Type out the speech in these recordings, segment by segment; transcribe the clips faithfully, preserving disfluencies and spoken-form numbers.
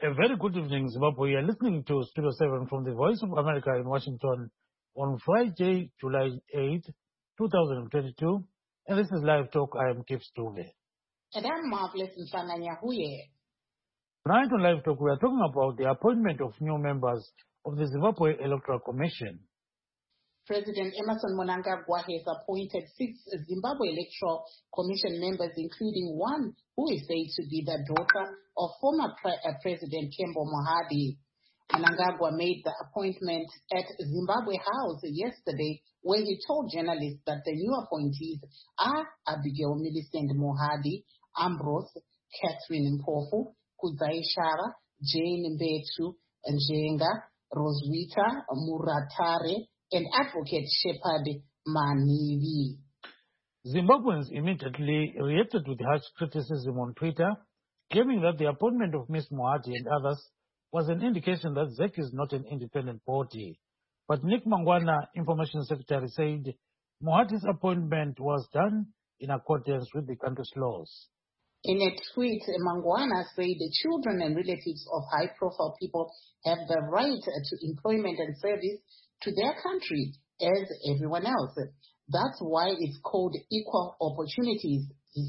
A very good evening, Zimbabwe. You are listening to Studio seven from the Voice of America in Washington on Friday, July eighth, two thousand twenty-two. And this is Live Talk. I am Kip Stuve. And I'm Marvelous Nsanganyahuye. Tonight on Live Talk, we are talking about the appointment of new members of the Zimbabwe Electoral Commission. President Emmerson Mnangagwa has appointed six Zimbabwe Electoral Commission members, including one who is said to be the daughter of former pre- uh, President Kembo Mohadi. Mnangagwa made the appointment at Zimbabwe House yesterday, where he told journalists that the new appointees are Abigail Millicent Mohadi, Ambrose, Catherine Mpofu, Kudzai Shara, Jane Mbetu, Njenga, Roswitha Muratare, and Advocate Shepard Manivi. Zimbabweans immediately reacted with harsh criticism on Twitter, claiming that the appointment of Miz Mohadi and others was an indication that Z E C is not an independent body. But Nick Mangwana, Information Secretary, said Mohadi's appointment was done in accordance with the country's laws. In a tweet, Mangwana said the children and relatives of high-profile people have the right to employment and service to their country as everyone else. That's why it's called equal opportunities, he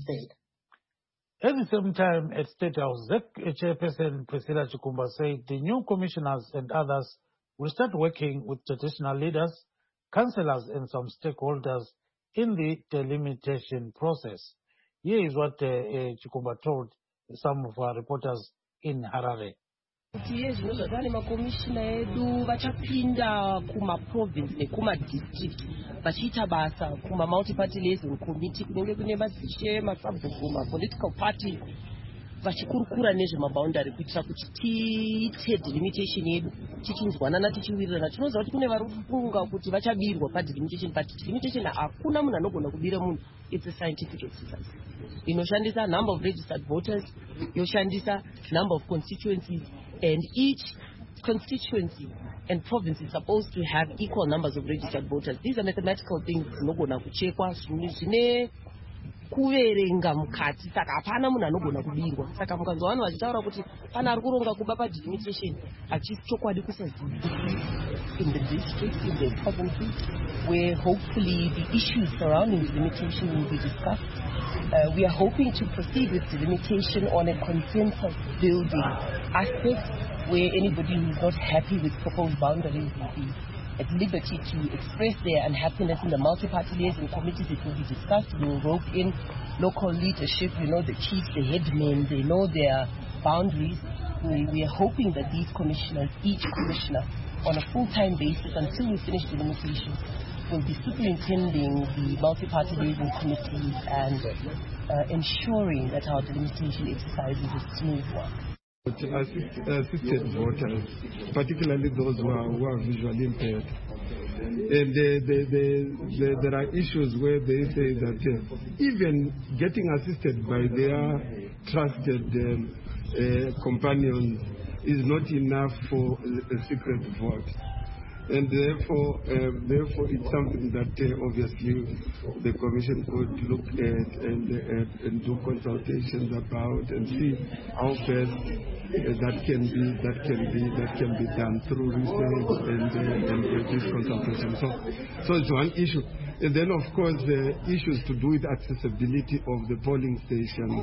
said. At the same time, at State House, Z E C Chairperson Priscilla Chikumba said the new commissioners and others will start working with traditional leaders, councillors, and some stakeholders in the delimitation process. Here is what uh, uh, Chikumba told some of our reporters in Harare. Tiye zvinozvatane makomishina edu vachapinda kuma-province nekuma-district vachiita basa kuma-multi-party liaison committee kunenge kune madzishe masabhuku ma-political party vachikurukura nezvemaboundary kuitira kuti tiite delimitation yedu tichinzwanana tichiwirirana. Tinoziva kuti kune vari kufunga kuti vachabirwa padelimitation, but delimitation hakuna munhu anogona kubira munhu. It's a scientific exercise inoshandisa number of registered voters, yoshandisa number of constituencies, and each constituency and province is supposed to have equal numbers of registered voters. These are mathematical things dzinogona kuchekwa zvine kuverenga mukati, saka hapana munhu anogona kubirwa. Saka mukanzwa vanhu vachitaura kuti pana ari kuronga kuba padelimitation, hachisi chokwadi kusaziva. In the districts, in the provinces, where hopefully the issues surrounding delimitation will be discussed. Uh, we are hoping to proceed with delimitation on a consensus building aspect, where anybody who is not happy with proposed boundaries will be at liberty to express their unhappiness in the multi-party liaison committees. It will be discussed. We will rope in local leadership, you know, the chiefs, the headmen, they know their boundaries. We, we are hoping that these commissioners, each commissioner, on a full-time basis until we finish delimitation, will be superintending the multi-party liaison committees and uh, ensuring that our delimitation exercise is a smooth one. Assist, assisted voters, particularly those who are, who are visually impaired. And the, the, the, the, there are issues where they say that uh, even getting assisted by their trusted um, uh, companions is not enough for a, a secret vote. And therefore, uh, therefore, it's something that uh, obviously the Commission could look at and, uh, and do consultations about and see how best uh, that can be that can be that can be done through research and uh, and uh, this consultation. So, so it's one issue. And then, of course, the issues to do with accessibility of the polling stations.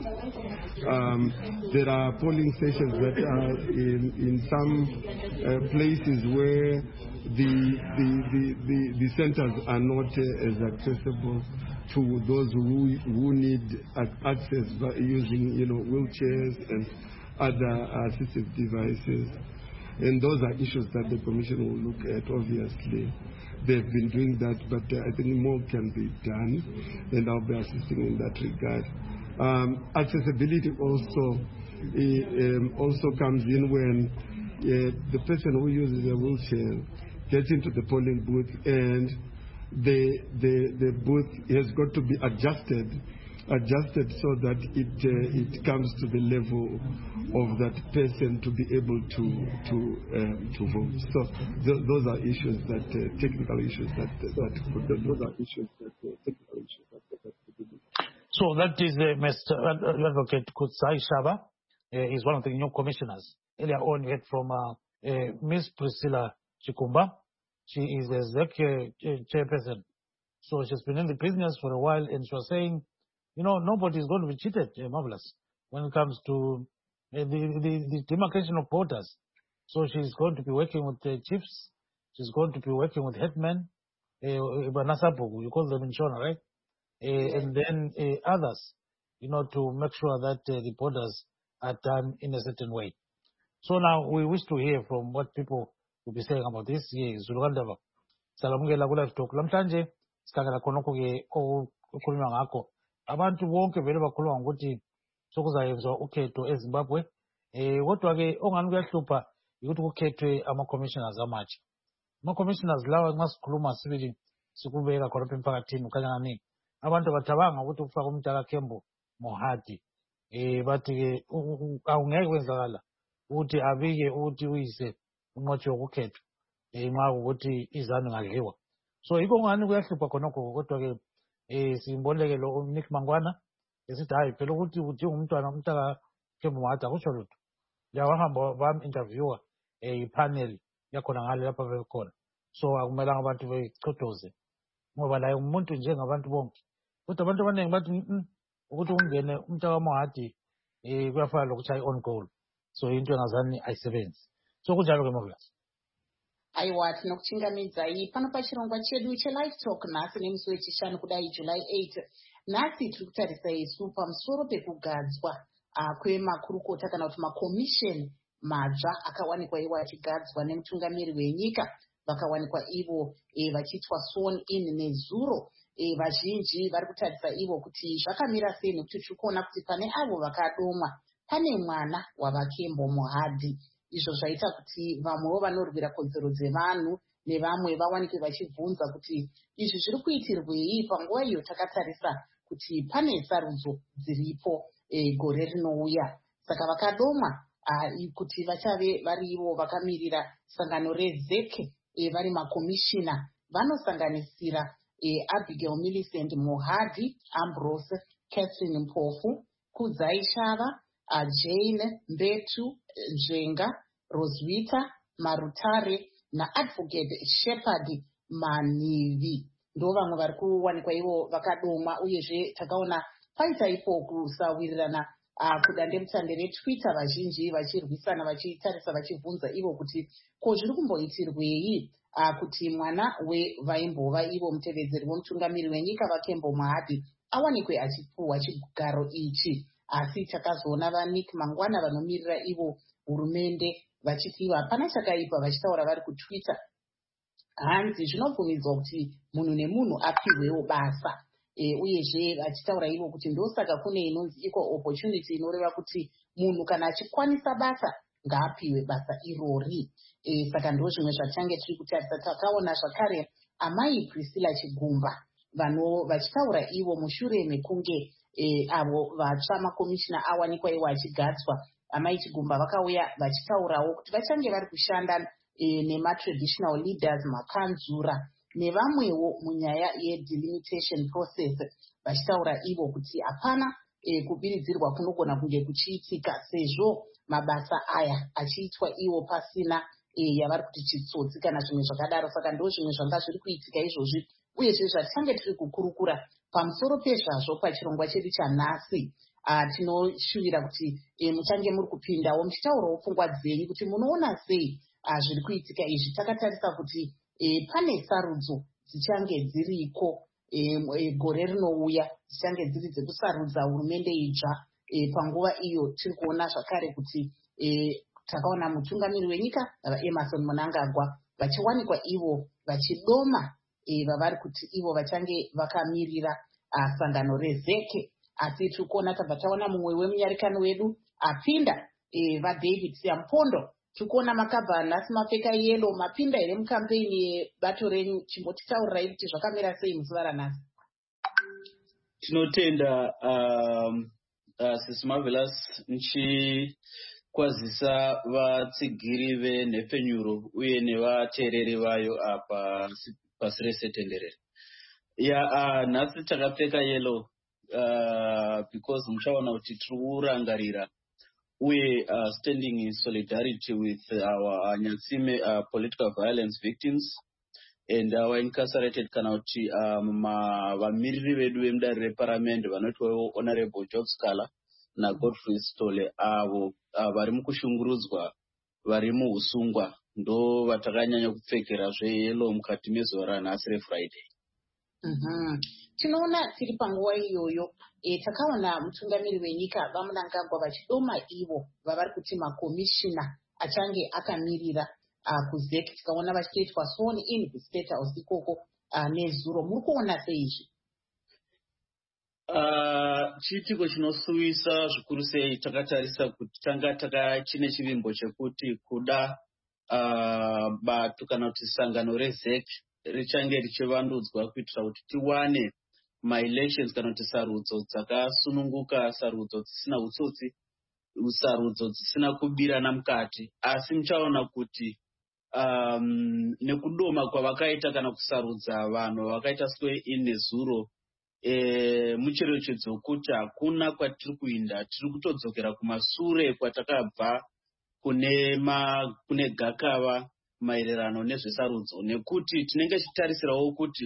Um, there are polling stations that are in, in some uh, places where the, the, the, the, the centers are not uh, as accessible to those who, who need access by using, you know, wheelchairs and other assistive devices. And those are issues that the Commission will look at, obviously. They've been doing that, but uh, I think more can be done, and I'll be assisting in that regard. Um, accessibility also uh, um, also comes in when uh, the person who uses a wheelchair gets into the polling booth, and the the the booth has got to be adjusted, adjusted so that it uh, it comes to the level of that person to be able to to um, to vote. So th- those are issues that uh, technical issues that that could, those are issues that uh, technical issues that, that could be. So that is uh, Mister Advocate Kudzai Shara. Uh, is one of the new commissioners. earlier on, we heard from uh, uh, Miss Priscilla Chikumba. She is the executive chairperson. So she's been in the business for a while, and she was saying, you know, nobody is going to be cheated, uh, Marvelous, when it comes to uh, the, the, the demarcation of borders. So she's going to be working with the chiefs. She's going to be working with headmen, uh, you call them in Shona, right? Uh, yes. And then uh, others, you know, to make sure that uh, the borders are done in a certain way. So now we wish to hear from what people will be saying about this. Yes, Zulugandaba. Salamungela kula stock. Lamtanje, skagala konoko ke okukhulunywa ngakho. Abantu bonke vele bakhuluma ngokuthi sokuzayenzwa ukhetho eZimbabwe. Eh kodwa ke ongani kuyahlupha ukuthi kukhethwe ama commissioners amatsha. Ama commissioners lawa nxa sikhuluma sibili sikubeka khona emphakathini ukanya ngani. Abantu bathabanga ukuthi kufaka umntaka Kembo Mohadi. Eh bathi ke awungeke kwenzakala ukuthi abike ukuthi uyise unqotshwe ukukhethwa eh nxa ukuthi izanu ngadliwa. So yikho ngani kuyahlupha khonokho kodwa ke eh simboleke lo Nick Mangwana esithi hayi phela ukuthi udinga umntwana umntaka Kembo Mohadi akusho lutho. Yawahamba bam interviewer eh panel yakhona ngale lapha bekhona. So akumelanga abantu bechodoze ngoba la umuntu njengabantu bonke. Kodwa abantu abaningi bathi ukuthi ungene umntaka Mohadi eh kuyafana lokuthi ayi on goal. So into engazani ayisebenzi. So kunjalo ke Marvelous. Aiwa tinokuchingamidzai pano pachirongwa chedu chelive talk nhasi nemusi wechishanu kudai July eighth. Nhasi tiri kutarisa isu pamusoro pekugadzwa uh, kwemakurukota kana kuti makomisheni matsva akawanikwa iwo achigadzwa nemutungamiri wenyika vakawanikwa ivo e, vachiitwa sworn in nezuro. E, vazhinji vari kutarisa ivo kuti zvakamira sei nekuti tiri kuona kuti pane avo vakadomwa pane mwana wavaKembo Mohadi. Izvo zvaita kuti vamwewo vanorwira kodzero dzevanhu nevamwe vawanikwe vachibvunza kuti izvi zviri kuitirwei panguva iyo takatarisa kuti pane sarudzo dziripo e, gore rinouya. Saka vakadomwa kuti vachave varivo vakamirira sangano rezeke e, vari makomishina vanosanganisira e, Abigail Millicent Mohadi, Ambrose Catherine Mpofu, Kudzai Shava, Uh, Jane Mbetu Njenga, Roswitha Marutare na Advocate Shepherd Manivi ndo vamwe vari kuwanikwa ivo vakadomwa. Uyezve takaona paita ipo kusawirirana uh, kudandemutande reTwitter, vazhinji vachirwisana vachitarisa vachibvunza ivo kuti ko zviri kumboitirwei uh, kuti mwana wevaimbova ivo mutevedzeri womutungamiri wenyika vaKembo Mohadi awanikwe achipuhwa chigaro ichi. Asi takazoona vaNick Mangwana vanomirira ivo hurumende vachiti hapana chakaipa, vachitaura vari kuTwitter hanzi zvinobvumidzwa kuti munhu nemunhu apiwewo basa. E, uyezve vachitaura ivo kuti ndosaka kune inonzi equal opportunity inoreva kuti munhu kana achikwanisa basa ngaapiwe basa irori. E, saka ndo zvimwe zvachange tiri kutarisa. Takaona zvakare amai Priscilla Chigumba vano vachitaura ivo mushure mekunge E, avo vatsva makomishina awanikwa iwo achigadzwa. Amai Chigumba vakauya vachitaurawo kuti vachange vari kushanda e, nematraditional leaders, makanzura nevamwewo munyaya yedelimitation process, vachitaura ivo kuti hapana e, kubiridzirwa kunogona kunge kuchiitika sezvo mabasa aya achiitwa iwo pasina e, yavari kuti chitsotsi kana zvimwe zvakadaro. Saka ndo zvimwe zvanga zviri kuitika izvozvi. Uyezve zvatichange tiri kukurukura pamusoro pezvazvo pachirongwa chedu chanhasi, uh, tinoshuvira kuti e, muchange muri kupindawo muchitaurawo pfungwa dzenyu kuti munoona sei uh, zviri kuitika izvi. Takatarisa kuti e, pane sarudzo dzichange dziriko e, e, gore rinouya dzichange dziri dzekusarudza hurumende idzva. E, panguva iyo tiri kuona zvakare kuti e, takaona mutungamiri wenyika Emmerson Mnangagwa vachiwanikwa ivo vachidoma E, vavari kuti ivo vachange vakamirira uh, sangano rezeke. Asi tiri kuona tabva taona mumwe wemunyarikani wedu apinda e, vaDavid Siampondo. Tiri kuona makabva nhasi mapfeka yelo mapinda here mukampeini yebato renyu. Chimbotitaurirai kuti zvakamira sei muzuva ranhasi. Tinotenda um, uh, Sis Marvelous nchikwazisa vatsigiri venhepfenyuro uye nevateereri vayo apa pasi rese tenderere. Ya uh, nhasi takapfeka yellow uh, because muchaona kuti tiri kurangarira we are standing in solidarity with our Nyansime uh, political violence victims and our incarcerated kanauti um, vamiriri vedu vemudare reparamende vanotwawo Honorable George Scala na Godfrey Stole avo vari mukushungurudzwa vari muusungwa ndo vatakanyanya kupfekera zveyellow mukati mezuva ranhasi reFriday. Mhm. Tinoona tiri panguva iyoyo e, takaona mutungamiri wenyika vaMnangagwa vachidoma ivo vavari kuti makomishina achange akamirira uh, kuzek tikaona vachitoitwa sworn in kuState House ikoko uh, nezuro. Muri kuona sei izvi? Uh, chiitiko chinosuwisa zvikuru sei takatarisa kuti tanga taka chine chivimbo chekuti kuda uh, bato kana kuti sangano rezek richange richivandudzwa kuitira kuti tiwane maelections kana kuti sarudzo dzakasununguka, sarudzo dzisina utsotsi, sarudzo dzisina kubirana mukati. Asi muchaona kuti um, nekudoma kwavakaita kana kusarudza vanhu vakaita swe in nezuro e, mucherechedzo kuti hakuna kwatiri kuinda, tiri kutodzokera kumasure kwatakabva kune ma kune gakava maererano nezvesarudzo, nekuti tinenge tichitarisirawo kuti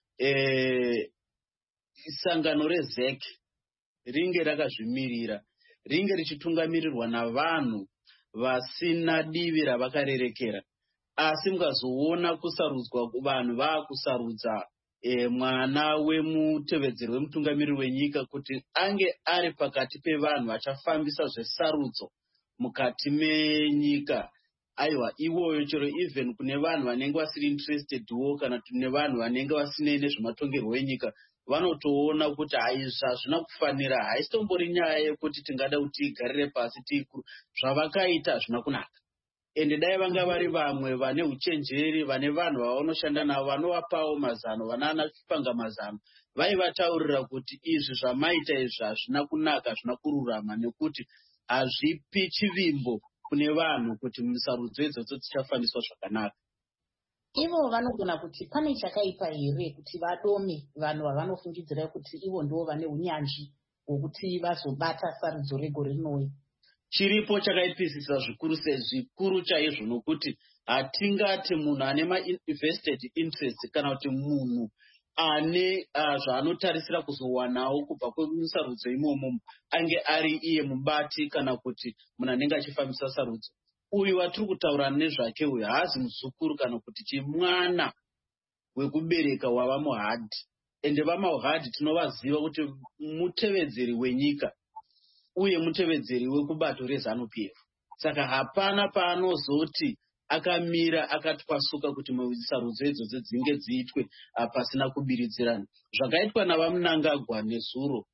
e, sangano rezek ringe rakazvimirira, ringe richitungamirirwa navanhu vasina divi ravakarerekera. Asi mukazoona kusarudzwa vanhu vaakusarudza e, mwana wemutevedzeri wemutungamiriri wenyika kuti ange ari pakati pevanhu vachafambisa zvesarudzo mukati menyika. Aiwa, iwoyo chero even kune vanhu vanenge vasiri interestedwo kana kune vanhu vanenge vasinei nezvematongerwo enyika vanotoona kuti haizva hazvina kufanira, haisitombori nyaya yekuti tingada kuti igarire pasi tikuru, zvavakaita hazvina kunaka. Ende dai vanga vari vamwe vane uchenjeri, vane vanhu vavanoshanda navo vanovapawo mazano, vanana chipanga mazano, vaivataurira kuti izvi zvamaita izvi hazvina kunaka, hazvina kururama, nekuti hazvipi chivimbo kune vanhu kuti musarudzo idzodzo dzichafambiswa zvakanaka. Ivo vanogona kuti pane chakaipa here kuti vadome vanhu vavanofungidzira kuti ivo ndivo vane unyanzvi hwokuti vazobata sarudzo regore rinouya. Chiripo chakaipisisa zvikuru sezvikuru chaizvo nokuti hatingati munhu ane ma-invested interest kana kuti munhu ane uh, zvaanotarisira kuzowanawo kubva kwemusarudzo imomo ange ari iye mubati kana kuti munhu anenge achifambisa sarudzo. Uyu watiri kutaura nezvake uyu haazi muzukuru kana kuti chimwana wekubereka wava muhadhi. Ende vamahadhi tinovaziva kuti mutevedzeri wenyika uye mutevedzeri wekubato reZANU P F. Saka hapana paanozoti akamira akatwasuka kuti sarudzo idzodzo dzinge dziitwe pasina kubiridzirana. Zvakaitwa navaMnangagwa nezuro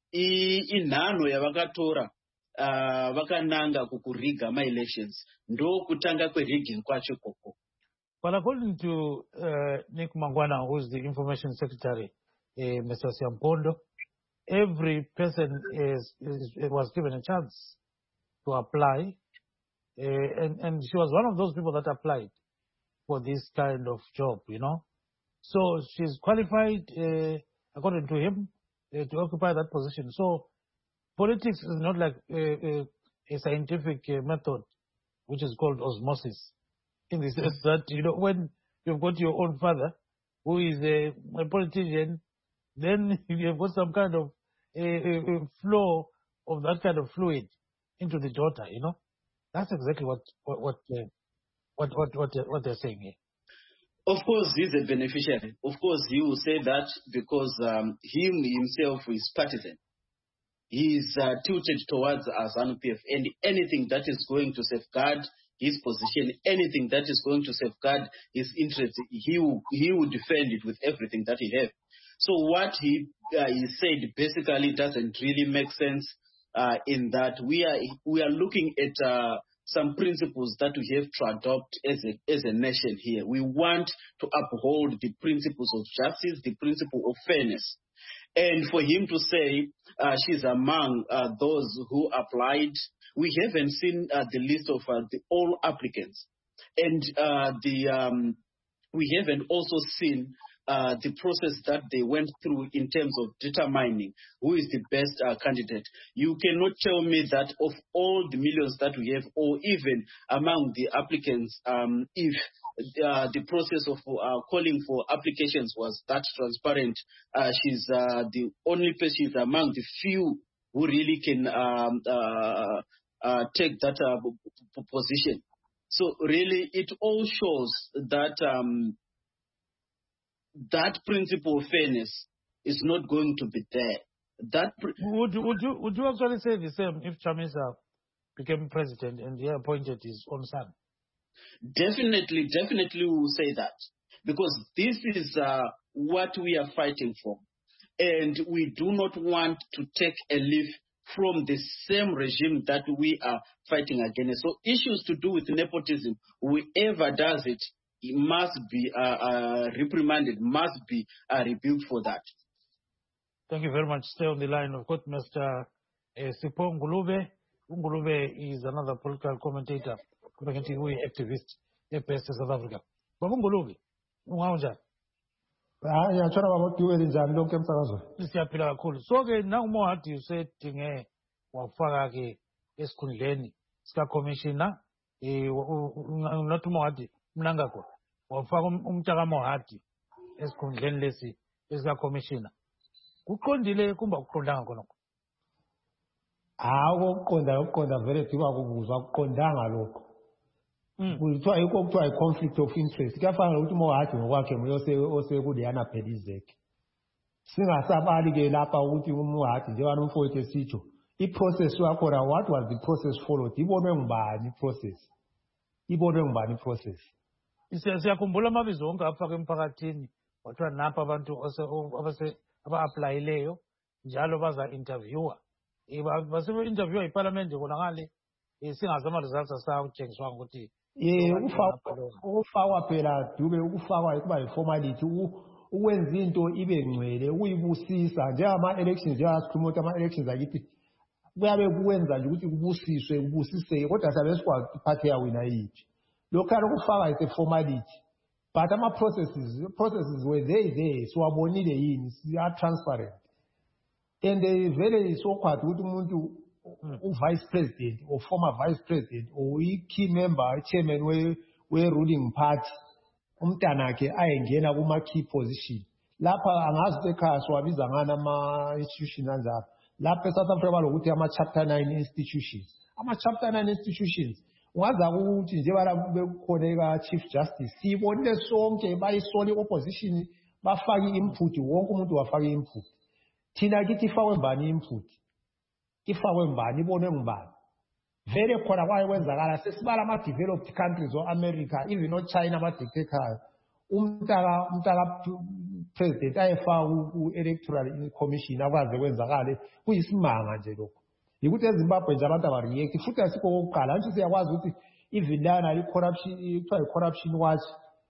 inhano yavakatora uh, vakananga kukuriga ma-elections, ndo kutanga kwerigging kwacho koko. Well, according to uh, Nick Mangwana, who is the Information Secretary, uh, Mister Siampondo, every person is, is was given a chance to apply, uh, and, and she was one of those people that applied for this kind of job, you know. So she's qualified, uh, according to him, uh, to occupy that position. So politics is not like a, a, a scientific uh, method, which is called osmosis, in the sense that, you know, when you've got your own father, who is a, a politician, then you've got some kind of a, a, a flow of that kind of fluid into the daughter, you know. That's exactly what what what uh, what, what what what they're saying here. Of course, he's a beneficiary. Of course, he will say that because um, him himself is partisan. He is uh, tilted towards ZANU P F, and anything that is going to safeguard his position, anything that is going to safeguard his interests, he will, he will defend it with everything that he has. So what he, uh, he said basically doesn't really make sense uh, in that we are we are looking at uh, some principles that we have to adopt as a, as a nation here. We want to uphold the principles of justice, the principle of fairness. And for him to say uh, she's among uh, those who applied, we haven't seen uh, the list of uh, the, all applicants. And uh, the um, we haven't also seen uh, the process that they went through in terms of determining who is the best uh, candidate. You cannot tell me that of all the millions that we have, or even among the applicants, um, if uh, the process of uh, calling for applications was that transparent, uh, she's uh, the only person, she's among the few who really can um, uh, uh, take that uh, p- position. So really, it all shows that um, that principle of fairness is not going to be there. That pr- Would you, would you would you actually say the same if Chamisa became president and he appointed his own son? Definitely, definitely we will say that. Because this is uh, what we are fighting for. And we do not want to take a leaf from the same regime that we are fighting against. So issues to do with nepotism, whoever does it, it must be uh, uh, reprimanded, must be uh, rebuked for that. Thank you very much. Stay on the line. Of course, Mister Uh, Sipho Ngulube. Ngulube is another political commentator, community activist, A P S South Africa. Baba Ngulube, ungaonjani? Ah, ngiyathola baba uDiwe njani lonke emsakazweni. Siyaphila kakhulu. So ke nangu Mohati you said dinge wafaka ke esikhundleni sika commissioner eh not Mohati Mnangagwa wafaka umtaka Mohati esikhundleni lesi esika commissioner. Kuqondile kumba kuqondanga khonokho? Ah, ukuqonda ukuqonda vele thiwa kubuzwa ukuqondanga lokho. Kuthiwa yikho kuthiwa i-conflict of interest. Kuyafana nokuthi Mohati ngokwakhe nguyose osekudiyana Pelizek. Singasabali-ke lapha ukuthi uMohati njengoba umfowethu esitsho i-process yakhona, what was the process followed? Ibonwe ngubani i-process? Ibonwe ngubani i-process? Siyakhumbula amabizo onke afaka emphakathini wathiwa napha abantu aba-aplayileyo njalo baza-interviewa. Base-interviewa iparlamente kona ngale singazi ama-results asawutshengiswanga ukuthi ukufakwa phela Dube, ukufakwa kuba yi-formality, ukwenza into ibe ngcwele, ukuyibusisa njengama-elections, njengasikhuluma ukuthi ama-elections akithi kuyabe kukwenza nje ukuthi kubusiswe kubusiseke, kodwa sabe sikwazi ukuthi iphathi yawina yiphi. Lokhana ukufaka is a formality, but ama-processes processes were there there, siwabonile yini, siya-transparent. And vele sokhwathi ukuthi umuntu u-vice president or former vice president or i-key member, chairman we-ruling party, umntanakhe ayengena kuma-key position. Lapha angazi ukuthi ekhaya siwabiza ngani ama-institution anjalo. Lapha eSouth Africa balokuthi ama-chapter nine institutions. Ama-chapter nine institutions, ungaza ukuthi njengoba bekhona eka-chief justice, siyibonile sonke bayisola i-opposition, bafake i-input, wonke umuntu wafaka i-input. Thina kithi ifakwe mbani i-input? Ifakwe mbani, ibonwe ngubani? Vele khona kwaye kwenzakala sesibala ama-developed countries o-America, even o-China abadicte ekhaya. Umntaka umntaka president ayefaka ku-electoral commission akwaze kwenzakale, kuyisimanga nje lokho. Yikuthi eZimbabwe nje abantu abareact, futhi asikho kokuqala. Antsho siyakwazi ukuthi even lana i-corruption, kuthiwa i-corruption watch,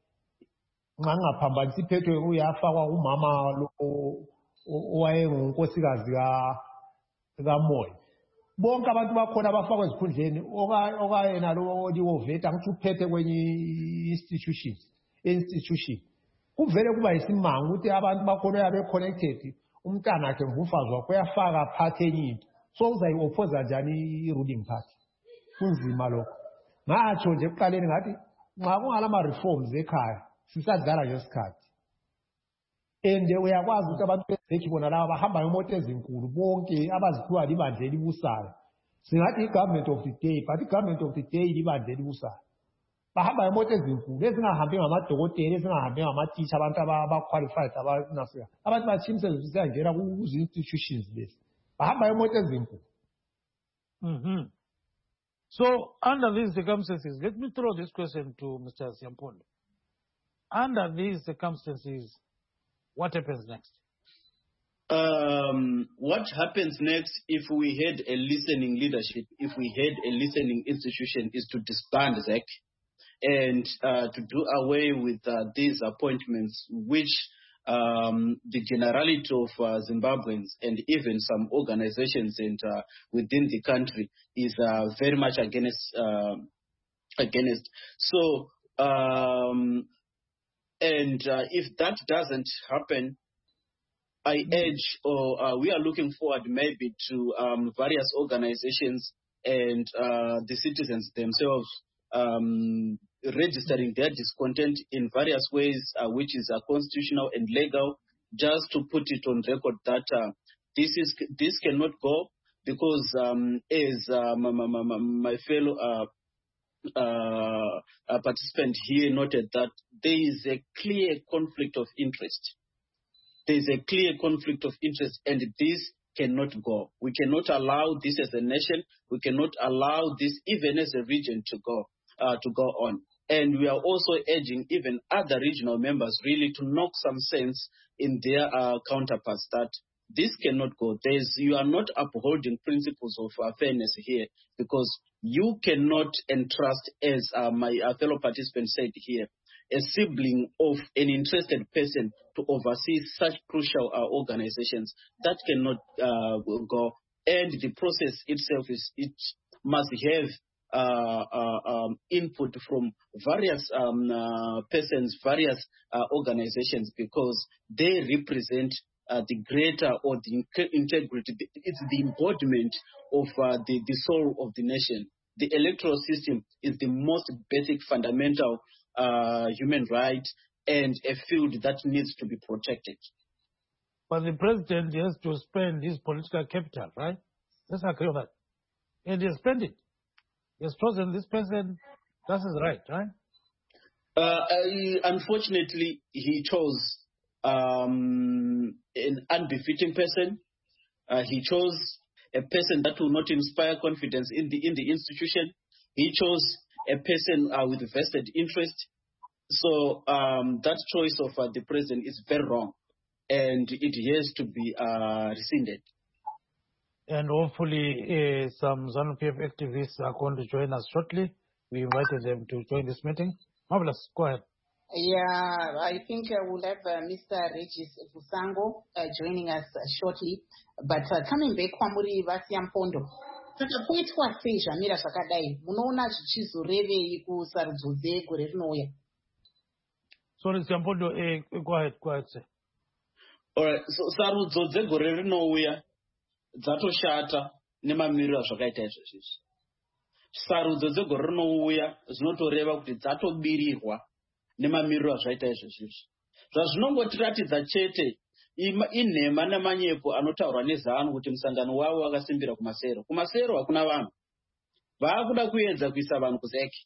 nxa ngingaphambanisi iphethwe uyafakwa umama lo owayengunkosikazi kaMoyo. Bonke abantu bakhona abafakwa ezikhundleni, okayena lo Oliwoveta ngithi uphethe kwenye institutions institution. Kuvele kuba yisimanga ukuthi abantu bakhona yabe connected, umntanakhe ngumfazi wakhe uyafaka part enye into. So uzayi-opposa njani i-ruling party? Kunzima lokho. Ngatsho nje ekuqaleni ngathi nxa kungalama reforms ekhaya sisadlala nje isikhathi. And uyakwazi ukuthi abantu bezekhi bona laba bahamba ngemoto ezinkulu bonke abazithiwa libandla elibusayo. Singathi i-government of the day, but i-government of the day libandla elibusayo. Bahamba ngemoto ezinkulu ezingahambi ngamadokotela, ezingahambi ngamatitsha, abantu aba-qualified abanasika. Abantu bathimse siyangena kuzi-institutions lezi. Bahamba ngemoto ezinkulu. Mhm. So under these circumstances, let me throw this question to Mister Siampondo. Under these circumstances, what happens next? Um, what happens next if we had a listening leadership, if we had a listening institution, is to disband Z E C and uh, to do away with uh, these appointments, which um, the generality of uh, Zimbabweans and even some organizations and uh, within the country is uh, very much against. Uh, against. So um, And uh, if that doesn't happen, I urge, or uh, we are looking forward maybe to um, various organizations and uh, the citizens themselves um, registering their discontent in various ways, uh, which is uh, constitutional and legal, just to put it on record that uh, this is this cannot go, because um, as uh, my, my, my, my fellow uh, uh, uh, participant here noted, that there is a clear conflict of interest. There is a clear conflict of interest, and this cannot go. We cannot allow this as a nation. We cannot allow this even as a region to go uh, to go on. And we are also urging even other regional members really to knock some sense in their uh, counterparts that this cannot go. There's, you are not upholding principles of uh, fairness here, because you cannot entrust, as uh, my uh, fellow participant said here, a sibling of an interested person to oversee such crucial uh, organizations. That cannot uh, go. And the process itself is, it must have uh, uh, um, input from various um, uh, persons, various uh, organizations, because they represent uh, the greater or the integrity. It's the embodiment of uh, the, the soul of the nation. The electoral system is the most basic, fundamental uh, human right, and a field that needs to be protected. But the president has to spend his political capital, right? Let's agree on that. And he has spent it. He has chosen this person. That's his right, right? Uh, I, unfortunately, he chose um, an unbefitting person. Uh, he chose a person that will not inspire confidence in the in the institution. He chose a person uh, with vested interest. So um, that choice of uh, the president is very wrong, and it has to be uh, rescinded. And hopefully uh, some ZANU-P F activists are going to join us shortly. We invited them to join this meeting. Marvelous, go ahead. Yeah, I think uh, we'll have uh, Mister Regis Vusango uh, joining us uh, shortly. But uh, coming back, Kwamuri Vasiampondo. Saka poitwa sei zvamira zvakadai, munoona zvichizorevei kusarudzo dzegore rinouya? Sorry, Siampondo, eh, go ahead, go ahead, sir. All right, so sarudzo dzegore rinouya dzatoshata nemamiriro azvakaita izvozvizvi. Sarudzo dzegore rinouya zvinotoreva kuti dzatobirirwa nemamiriro azvaita izvozvizvi. Zvazvinongotiratidza chete inhema nemanyepo anotaurwa neZANU kuti musangano wavo wakasimbira kumasero. Kumasero hakuna vanhu. Vaakuda kuedza kuisa vanhu kuzeki.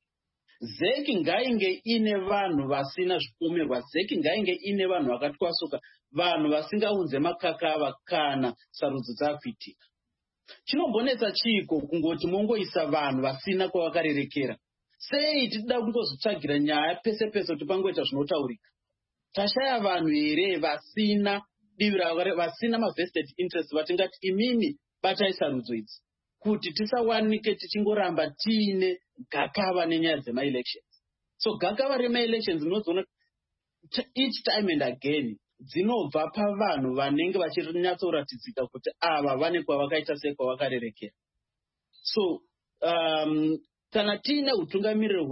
Zeki ngainge ine vanhu vasina zvipomerwa. Zeki ngainge ine vanhu vakatwasuka, vanhu vasingaunze makakava kana sarudzo dzakuitika. Chinombonetsa chiko kungoti mongoisa vanhu vasina kwavakarerekera. Sei tida kungozotsvagira nyaya pese pese kuti pangoita zvinotaurika? Tashaya vanhu here vasina divi vasina mavested interest vatingati imimi batai sarudzo idzi kuti tisawanike tichingoramba tiine gakava nenyaya dzema-elections. So gakava rema-elections unozoona each time and again dzinobva pavanhu vanenge vachinyatsoratidzika kuti ava vane kwavakaita sekwavakarerekera. So um, kana tiine utungamiriro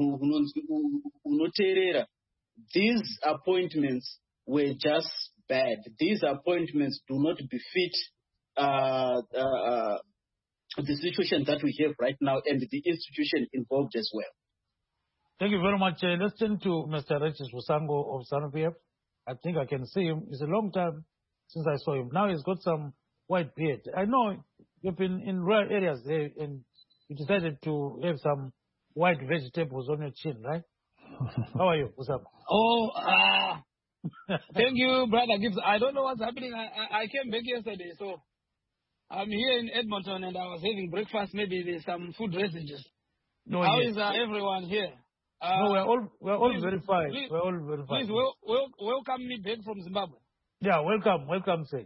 hunoteerera, these appointments were just bad. These appointments do not befit uh, uh, the situation that we have right now and the institution involved as well. Thank you very much. Uh, let's turn to Mister Regis Vusango of ZANU-P F. I think I can see him. It's a long time since I saw him. Now he's got some white beard. I know you've been in rural areas there and you decided to have some white vegetables on your chin, right? How are you, Vusango? Oh, uh, thank you, Brother Gibbs. I don't know what's happening. I, I, I came back yesterday, so I'm here in Edmonton and I was having breakfast. Maybe there's some food residues. No, How yes. is uh, everyone here? Uh, no, we're all we're all please, very fine. Please, we're all very fine. Please wel wel welcome me back from Zimbabwe. Yeah, welcome, welcome, say.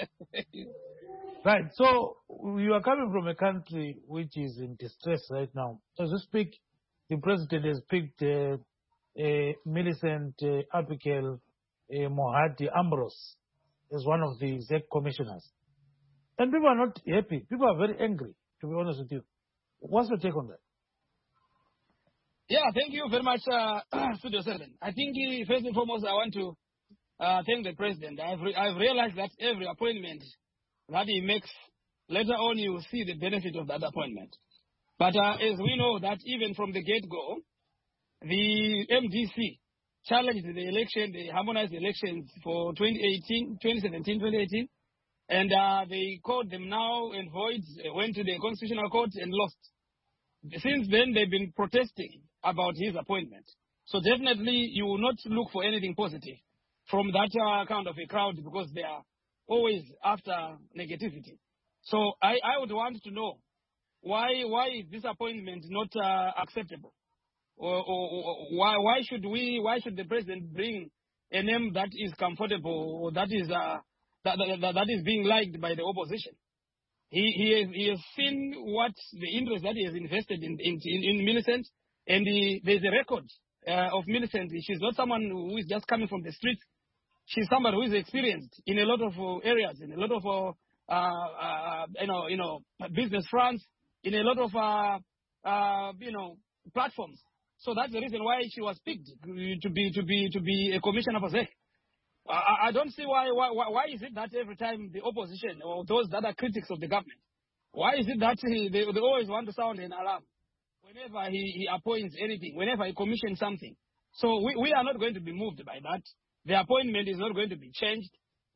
Right. So you are coming from a country which is in distress right now. As we speak, the president has picked uh, uh, Millicent uh, Abigail uh, Mohadi Ambrose as one of the exec commissioners. And people are not happy. People are very angry, to be honest with you. What's your take on that? Yeah, thank you very much, uh, Studio seven. I think uh, first and foremost, I want to uh, thank the president. I've, re- I've realized that every appointment that he makes, later on you see the benefit of that appointment. But uh, as we know that even from the get-go, the M D C challenged the election, the harmonized elections for twenty eighteen, twenty seventeen, twenty eighteen, and uh, they called them now and void, went to the Constitutional Court and lost. Since then, they've been protesting about his appointment. So definitely, you will not look for anything positive from that uh, kind of a crowd because they are always after negativity. So I, I would want to know why why is this appointment not uh, acceptable? Or, or, or why why should we why should the president bring a name that is comfortable or that is uh, that, that, that is being liked by the opposition? He he has, he has seen what the interest that he has invested in in, in, in Millicent, and he, there's a record uh, of Millicent. She's not someone who is just coming from the streets. She's somebody who is experienced in a lot of uh, areas, in a lot of uh, uh, uh, you know you know business fronts, in a lot of uh, uh, you know platforms. So that's the reason why she was picked to be to be to be a commissioner for Z E C. I, I don't see why, why why is it that every time the opposition or those that are critics of the government, why is it that he, they, they always want to sound an alarm whenever he, he appoints anything, whenever he commissions something? So we, we are not going to be moved by that. The appointment is not going to be changed.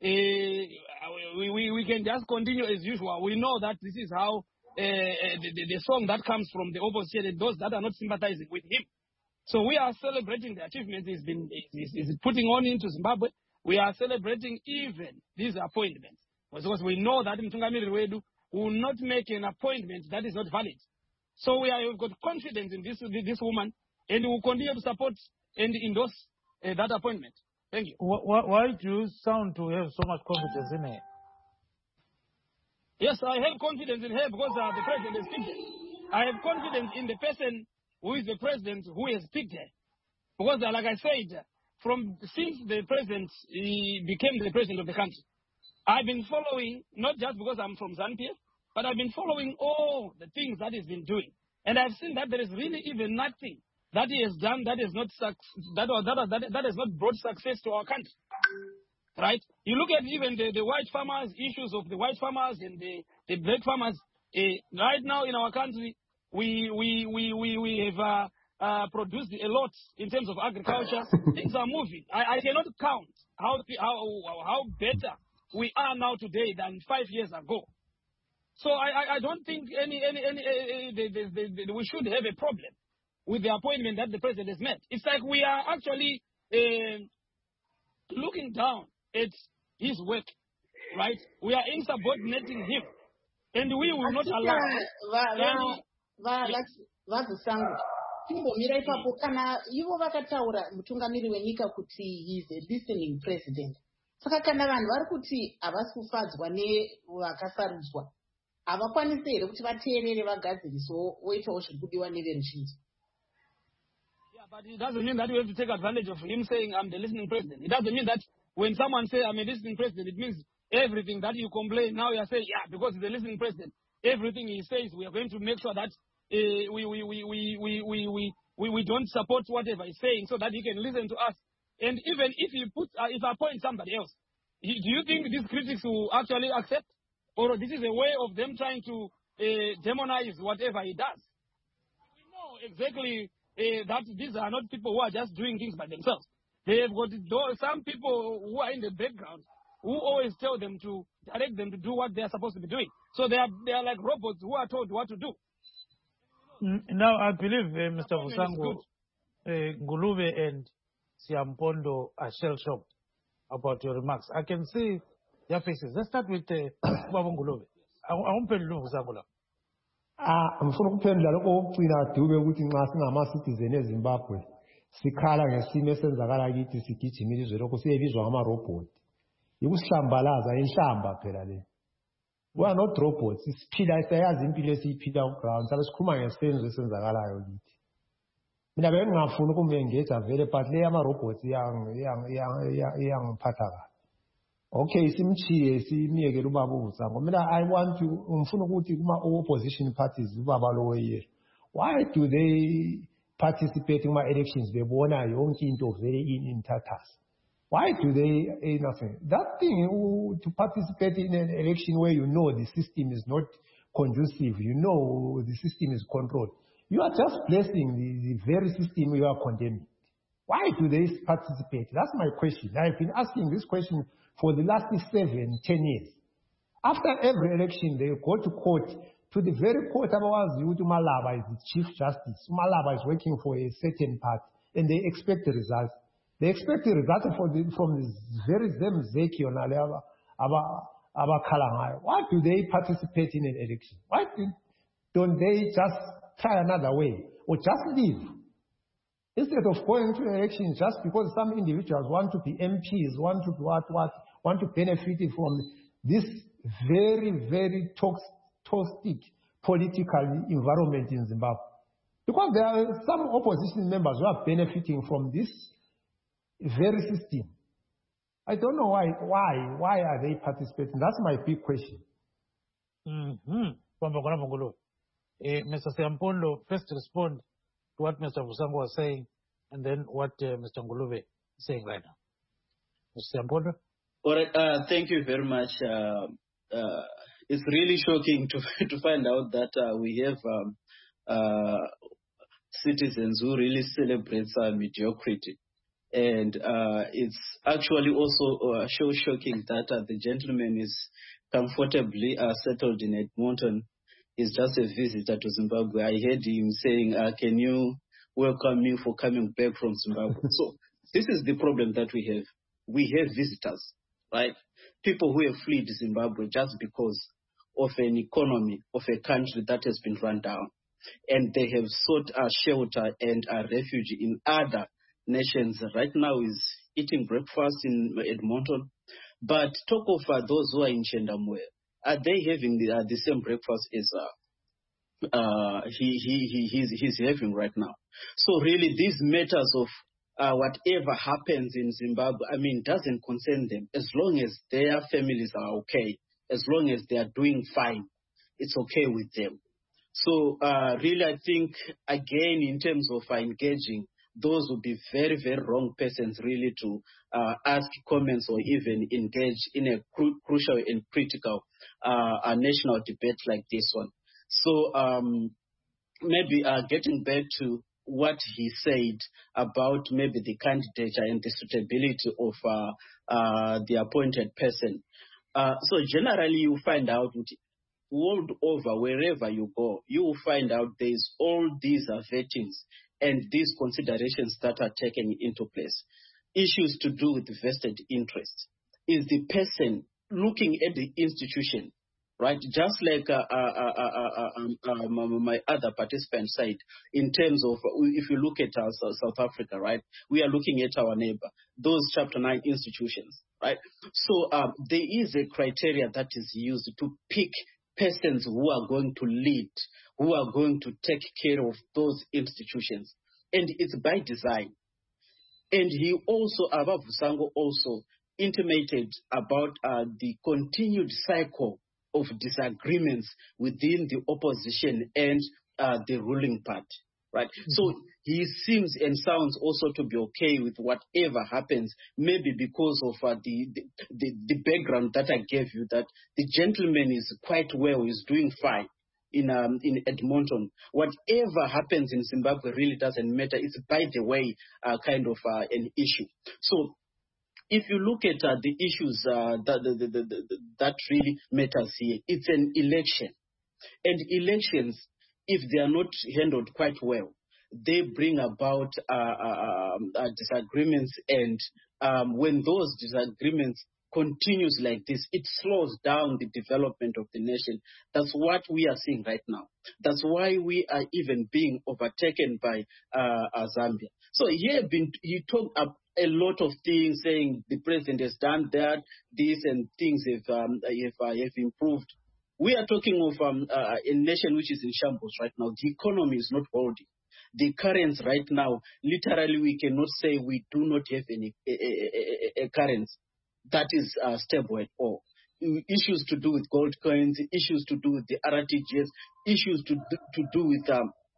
Uh, we, we, we can just continue as usual. We know that this is how uh, the, the, the song that comes from the opposition and those that are not sympathizing with him. So we are celebrating the achievements he's been is, is putting on into Zimbabwe. We are celebrating even these appointments because we know that Mtungamiri Wedu will not make an appointment that is not valid. So we are, we've got confidence in this this woman, and we will continue to support and endorse uh, that appointment. Thank you. Why, why do you sound to have so much confidence in her? Yes, I have confidence in her because uh, the president has picked her. I have confidence in the person who is the president who has picked her. Because, uh, like I said, from since the president he became the president of the country, I've been following, not just because I'm from ZANU-P F, but I've been following all the things that he's been doing. And I've seen that there is really even nothing that he has done that is not that, that, that, that has not brought success to our country. Right? You look at even the, the white farmers, issues of the white farmers and the, the black farmers. Uh, right now in our country, we we we we, we have uh, uh, produced a lot in terms of agriculture. Things are moving. I, I cannot count how how how better we are now today than five years ago. So I I, I don't think any any any uh, the, the, the, the, we should have a problem with the appointment that the president has made. It's like we are actually uh, looking down at his work, right? We are insubordinating him, and we will not allow. Vazisangu timbomira ipapo kana ivo vakataura mutungamiri wenyika kuti he is a listening president. Saka kana vanhu vari kuti havasi kufadzwa nevakasarudzwa, havakwanisi here kuti vateerere vagadziriswo voitawo zviri kudiwa neveruzhinji? Yeah, but it doesn't mean that we have to take advantage of him saying I'm the listening president. It doesn't mean that when someone says I'm a listening president, it means everything that you complain, now you are saying, yeah, because he's a listening president, everything he says, we are going to make sure that uh, we, we, we, we, we, we, we, we, we don't support whatever he's saying so that he can listen to us. And even if he puts, uh, if I appoint somebody else, he, do you think these critics will actually accept? Or this is a way of them trying to uh, demonize whatever he does? We know exactly uh, that these are not people who are just doing things by themselves. They have got some people who are in the background who always tell them to direct them to do what they are supposed to be doing. So they are they are like robots who are told what to do. Now I believe uh, Mister Vusango, uh, Ngulube and Siampondo are shell-shocked about your remarks. I can see their faces. Let's start with uh, Babu Ngulube. I won't pay you, Vusango. Ah, ngifuna ukuphendula lokho okugcina Dube ukuthi nxa singama-citizen eZimbabwe sikhala ngesimo esenzakala kithi sigijima izwe lokho siyebizwa ngama-robot. Yikusihlambalaza inhlamba phela le. We are not robots. Siphila siyayazi impilo esiyiphila ku-ground. Sabe sikhuluma ngesenzo esenzakalayo kithi. Mina bengingafuni ukumengage vele but le yama-robots iyangiphatha kabi. Okay, simchiye simiyekele ubaba uVusango. Mina I want to ngifuna ukuthi kuma opposition parties ubaba lo yeye. Why do they participate in my elections, they won a young into very in, in tatas. Why do they, eh, nothing? That thing, uh, to participate in an election where you know the system is not conducive, you know the system is controlled, you are just blessing the, the very system you are condemning. Why do they participate? That's my question. I've been asking this question for the last seven, ten years. After every election, they go to court, to the very court about Malaba is the Chief Justice. Malaba is working for a certain part, and they expect the results. They expect the results for the, from the very same Zeki on Alaba, Aba Kalangai. Why do they participate in an election? Why don't they just try another way or just leave? Instead of going to elections just because some individuals want to be M Ps, want to what, what, want to benefit from this very, very toxic political environment in Zimbabwe. Because there are some opposition members who are benefiting from this very system. I don't know why, why, why are they participating? That's my big question. Mm-hmm. Uh, Mister Siampondo, first respond to what Mister Vusango was saying, and then what uh, Mister Ngulube is saying right now. Mister Siampondo? All right, uh, thank you very much. Uh, uh, it's really shocking to to find out that uh, we have um, uh, citizens who really celebrate uh, mediocrity. And uh, it's actually also uh, so shocking that uh, the gentleman is comfortably uh, settled in Edmonton. He's just a visitor to Zimbabwe. I heard him saying, uh, can you welcome me for coming back from Zimbabwe? So this is the problem that we have. We have visitors, right? People who have fled Zimbabwe just because of an economy of a country that has been run down. And they have sought a shelter and a refuge in other nations. Right now is eating breakfast in Edmonton. But talk of uh, those who are in Chendamwe. Are they having the, uh, the same breakfast as uh, uh, he, he, he, he's, he's having right now? So really these matters of uh, whatever happens in Zimbabwe, I mean, doesn't concern them. As long as their families are okay, as long as they are doing fine, it's okay with them. So uh, really I think, again, in terms of uh, engaging, those would be very, very wrong persons really to uh, ask comments or even engage in a cru- crucial and critical uh, a national debate like this one. So um, maybe uh, getting back to what he said about maybe the candidature and the suitability of uh, uh, the appointed person. Uh, so generally you find out world over, wherever you go, you will find out there's all these uh, vettings and these considerations that are taken into place. Issues to do with vested interest. Is the person looking at the institution, right? Just like uh, uh, uh, uh, uh, uh, my other participant said, in terms of, if you look at uh, South Africa, right, we are looking at our neighbor, those Chapter nine institutions, right? So um, there is a criteria that is used to pick persons who are going to lead, who are going to take care of those institutions. And it's by design. And he also, Abba Vusango also intimated about uh, the continued cycle of disagreements within the opposition and uh, the ruling party, right? Mm-hmm. So he seems and sounds also to be okay with whatever happens, maybe because of uh, the, the, the background that I gave you, that the gentleman is quite well, is doing fine in um, in Edmonton. Whatever happens in Zimbabwe really doesn't matter. It's, by the way, uh, kind of uh, an issue. So if you look at uh, the issues uh, that, the, the, the, the, that really matters here, it's an election. And elections, if they are not handled quite well, they bring about uh, uh, uh, disagreements. And um, when those disagreements continues like this, it slows down the development of the nation. That's what we are seeing right now. That's why we are even being overtaken by uh, uh, Zambia. So he have been, he talked up a lot of things, saying the president has done that, this, and things have um, have, uh, have improved. We are talking of um, uh, a nation which is in shambles right now. The economy is not holding. The currency right now, literally, we cannot say we do not have any a, a, a, a currency that is uh, stable at all. Issues to do with gold coins, issues to do with the R T G S, issues to do, to do with um,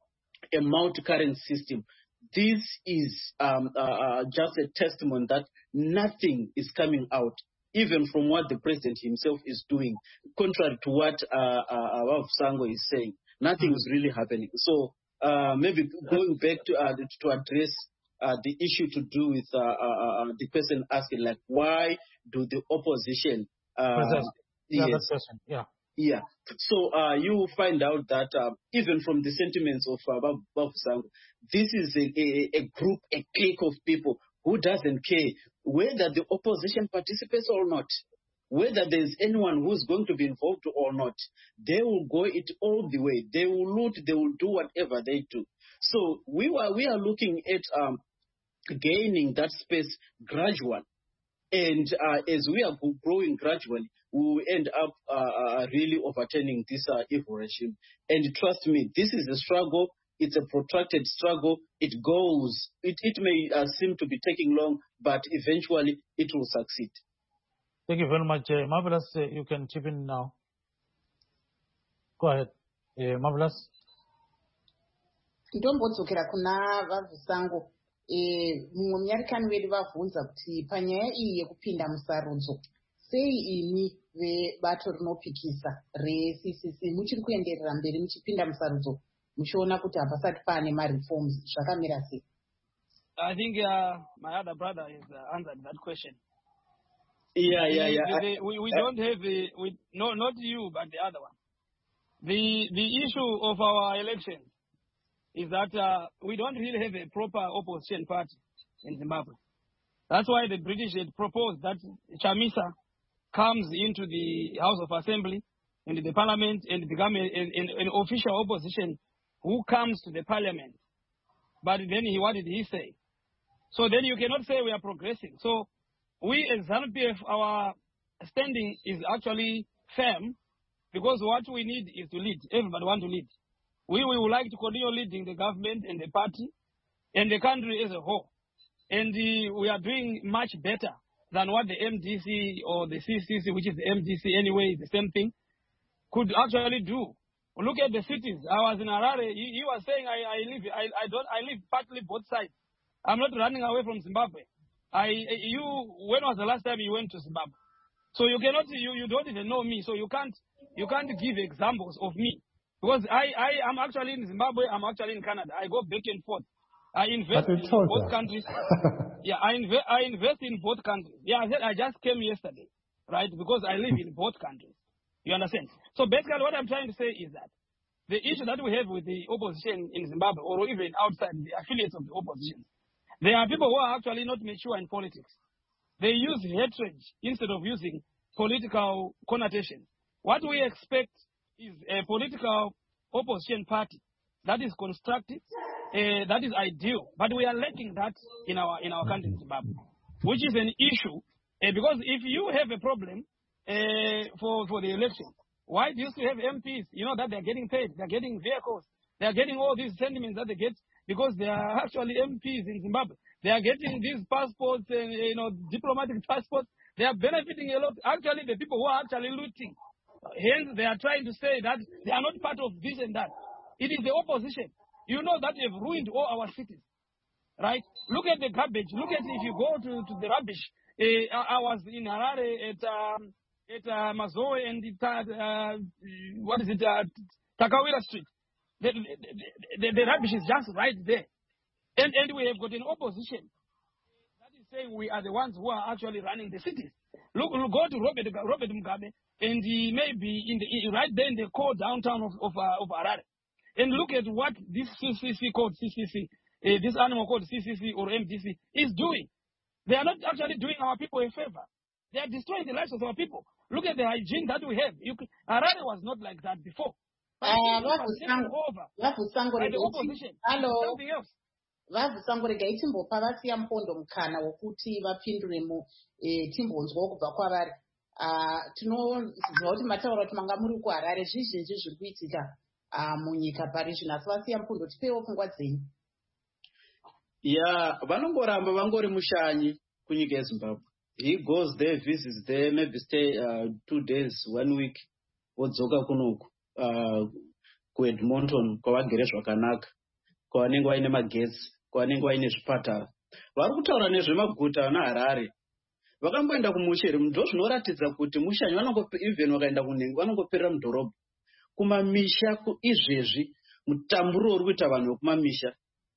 a multi-current system. This is um, uh, uh, just a testimony that nothing is coming out, even from what the president himself is doing, contrary to what uh, uh, Sango is saying. Nothing is really happening. So uh, maybe going back to uh, to address uh, the issue to do with uh, uh, the person asking, like, why do the opposition? Uh, yeah, yes, that person. Yeah. Yeah. So uh, you will find out that uh, even from the sentiments of uh, Babu Sango, this is a, a, a group, a clique of people who doesn't care whether the opposition participates or not, whether there's anyone who's going to be involved or not. They will go it all the way. They will loot. They will do whatever they do. So we were we are looking at um, gaining that space gradually. And uh, as we are growing gradually, we will end up uh, uh, really overturning this uh, evil regime. And trust me, this is a struggle. It's a protracted struggle. It goes. It, it may uh, seem to be taking long, but eventually it will succeed. Thank you very much. Uh, Marvelous, uh, you can chip in now. Go ahead. Uh, Marvelous. Ndombodzokera kuna Vavusango. Mumwe munyarikani vedu vabvunza kuti panyaya iyi yekupinda musarudzo, sei imi vebato rinopikisa re-C C C muchiri kuenderera mberi muchipinda musarudzo muchiona kuti hapasati paane mareforms, zvakamira sei? I think uh, my other brother has uh, answered that question. Yeah, yeah, yeah. The, the, we we don't have the we no not you but the other one. The the issue of our election is that uh, we don't really have a proper opposition party in Zimbabwe. That's why the British had proposed that Chamisa comes into the House of Assembly, into the Parliament, and become a, a, an official opposition who comes to the Parliament. But then he, what did he say? So then you cannot say we are progressing. So we as ZANU P F, our standing is actually firm, because what we need is to lead. Everybody wants to lead. We, we would like to continue leading the government and the party and the country as a whole. And uh, we are doing much better than what the M D C or the C C C, which is the M D C anyway, the same thing, could actually do. Look at the cities. I was in Harare. He, he was saying, I, I live, I, I don't, I live partly both sides. I'm not running away from Zimbabwe. I, you, when was the last time you went to Zimbabwe? So you cannot, you, you don't even know me. So you can't, you can't give examples of me. Because I, I am actually in Zimbabwe, I'm actually in Canada. I go back and forth. I invest in both countries. yeah, I, inve- I invest in both countries. Yeah, I said I just came yesterday, right? Because I live in both countries. You understand? So basically what I'm trying to say is that the issue that we have with the opposition in Zimbabwe, or even outside the affiliates of the opposition, there are people who are actually not mature in politics. They use hatred instead of using political connotation. What we expect is a political opposition party that is constructive, uh, that is ideal, but we are lacking that in our in our country, Zimbabwe, which is an issue, uh, because if you have a problem uh, for for the election, why do you still have M Ps? You know that they're getting paid, they're getting vehicles, they're getting all these sentiments that they get because they are actually M Ps in Zimbabwe. They are getting these passports, and you know, diplomatic passports. They are benefiting a lot. Actually, the people who are actually looting. Hence, they are trying to say that they are not part of this and that. It is the opposition. You know that they've ruined all our cities, right? Look at the garbage. Look at if you go to, to the rubbish. Uh, I, I was in Harare at um, at uh, Mazoe and the, uh, what is it, uh, Takawira Street. The, the, the, the rubbish is just right there, and and we have got an opposition that is saying we are the ones who are actually running the cities. Look, look go to Robert Robert Mugabe. And he may be in the, right there in the core downtown of of, uh, of Harare. And look at what this C C C called C C C, uh, this animal called C C C or M D C is doing. They are not actually doing our people a favor. They are destroying the lives of our people. Look at the hygiene that we have. You, Harare was not like that before. Uh, Vavusango by the opposition. Hello. Something else. Vavusango regai timbopa vasiya mupondo mukana wokuti vapindure mu timbonzwa kubva kwavari. Tinoziva kuti mataura kuti manga muri kuHarare zvizhinji zviri kuitika munyika pari zvino, asi vasiya mupondo tipewo pfungwa dzenyu. Yeah, vanongoramba vangori mushanyi kunyika yeZimbabwe. He goes there, visits there, maybe stay uh, two days, one week, vodzoka kunoku uh, kuEdmonton kwavagere zvakanaka. kwavanenge vaine magetsi, kwavanenge vaine zvipatara. Vari kutaura nezvemaguta naHarare. Vakamboenda kumushere, ndo zvinoratidza kuti mushanyi even vakaenda kunhengo vanongoperera mudhorobha. Kumamisha izvezvi mutamburo uri kuita vanhu vekumamisha.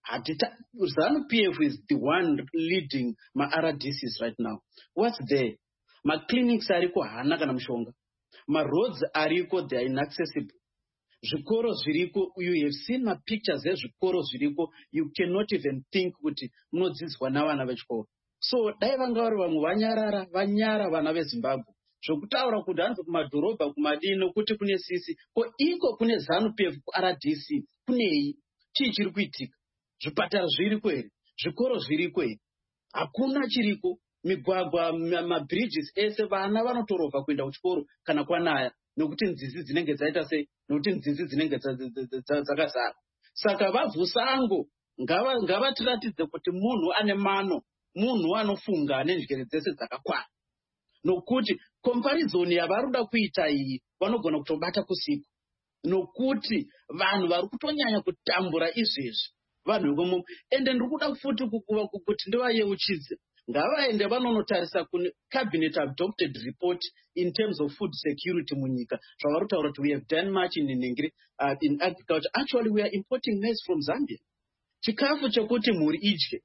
ZANU-P F is the one leading my R D Cs right now. What's there? My clinics ariko hana kana mushonga. My roads ariko, they are inaccessible. Zvikoro zviriko, you have seen my pictures ezvikoro zviriko, you cannot even think kuti munodzidzwa navana vechikoro. So dai vanga vari vamwe vanyarara, vanyara vana veZimbabwe. Zvokutaura kuti hanzi kumadhorobha kumadino kuti kune sisi, ko iko kune ZANU-P F R D C, kunei chii chiri kuitika? Zvipatara zviriko here? Zvikoro zviriko here? Hakuna chiriko. Migwagwa, mabridges ese vana vanotorovha kuenda kuchikoro kana kwanaya nokuti nzizi dzinenge dzaita sei, nokuti nzizi dzinenge dzakazara. Saka vabvusango ngavatiratidze kuti munhu ane mano, munhu anofunga ane njere dzese dzakakwana. Nokuti comparison yavari kuda kuita iyi vanogona kutobata kusiku. Nokuti vanhu vari kutonyanya kutambura izvezvi. Vanhu vekomo ende ndiri kuda futi kukuva kuti ndivayeuchidze. Ngavaende vanonotarisa kune cabinet adopted report in terms of food security munyika. Zvavari kutaura kuti we have done much in Ningiri, uh, in agriculture. Actually we are importing maize from Zambia. Chikafu chekuti mhuri idye.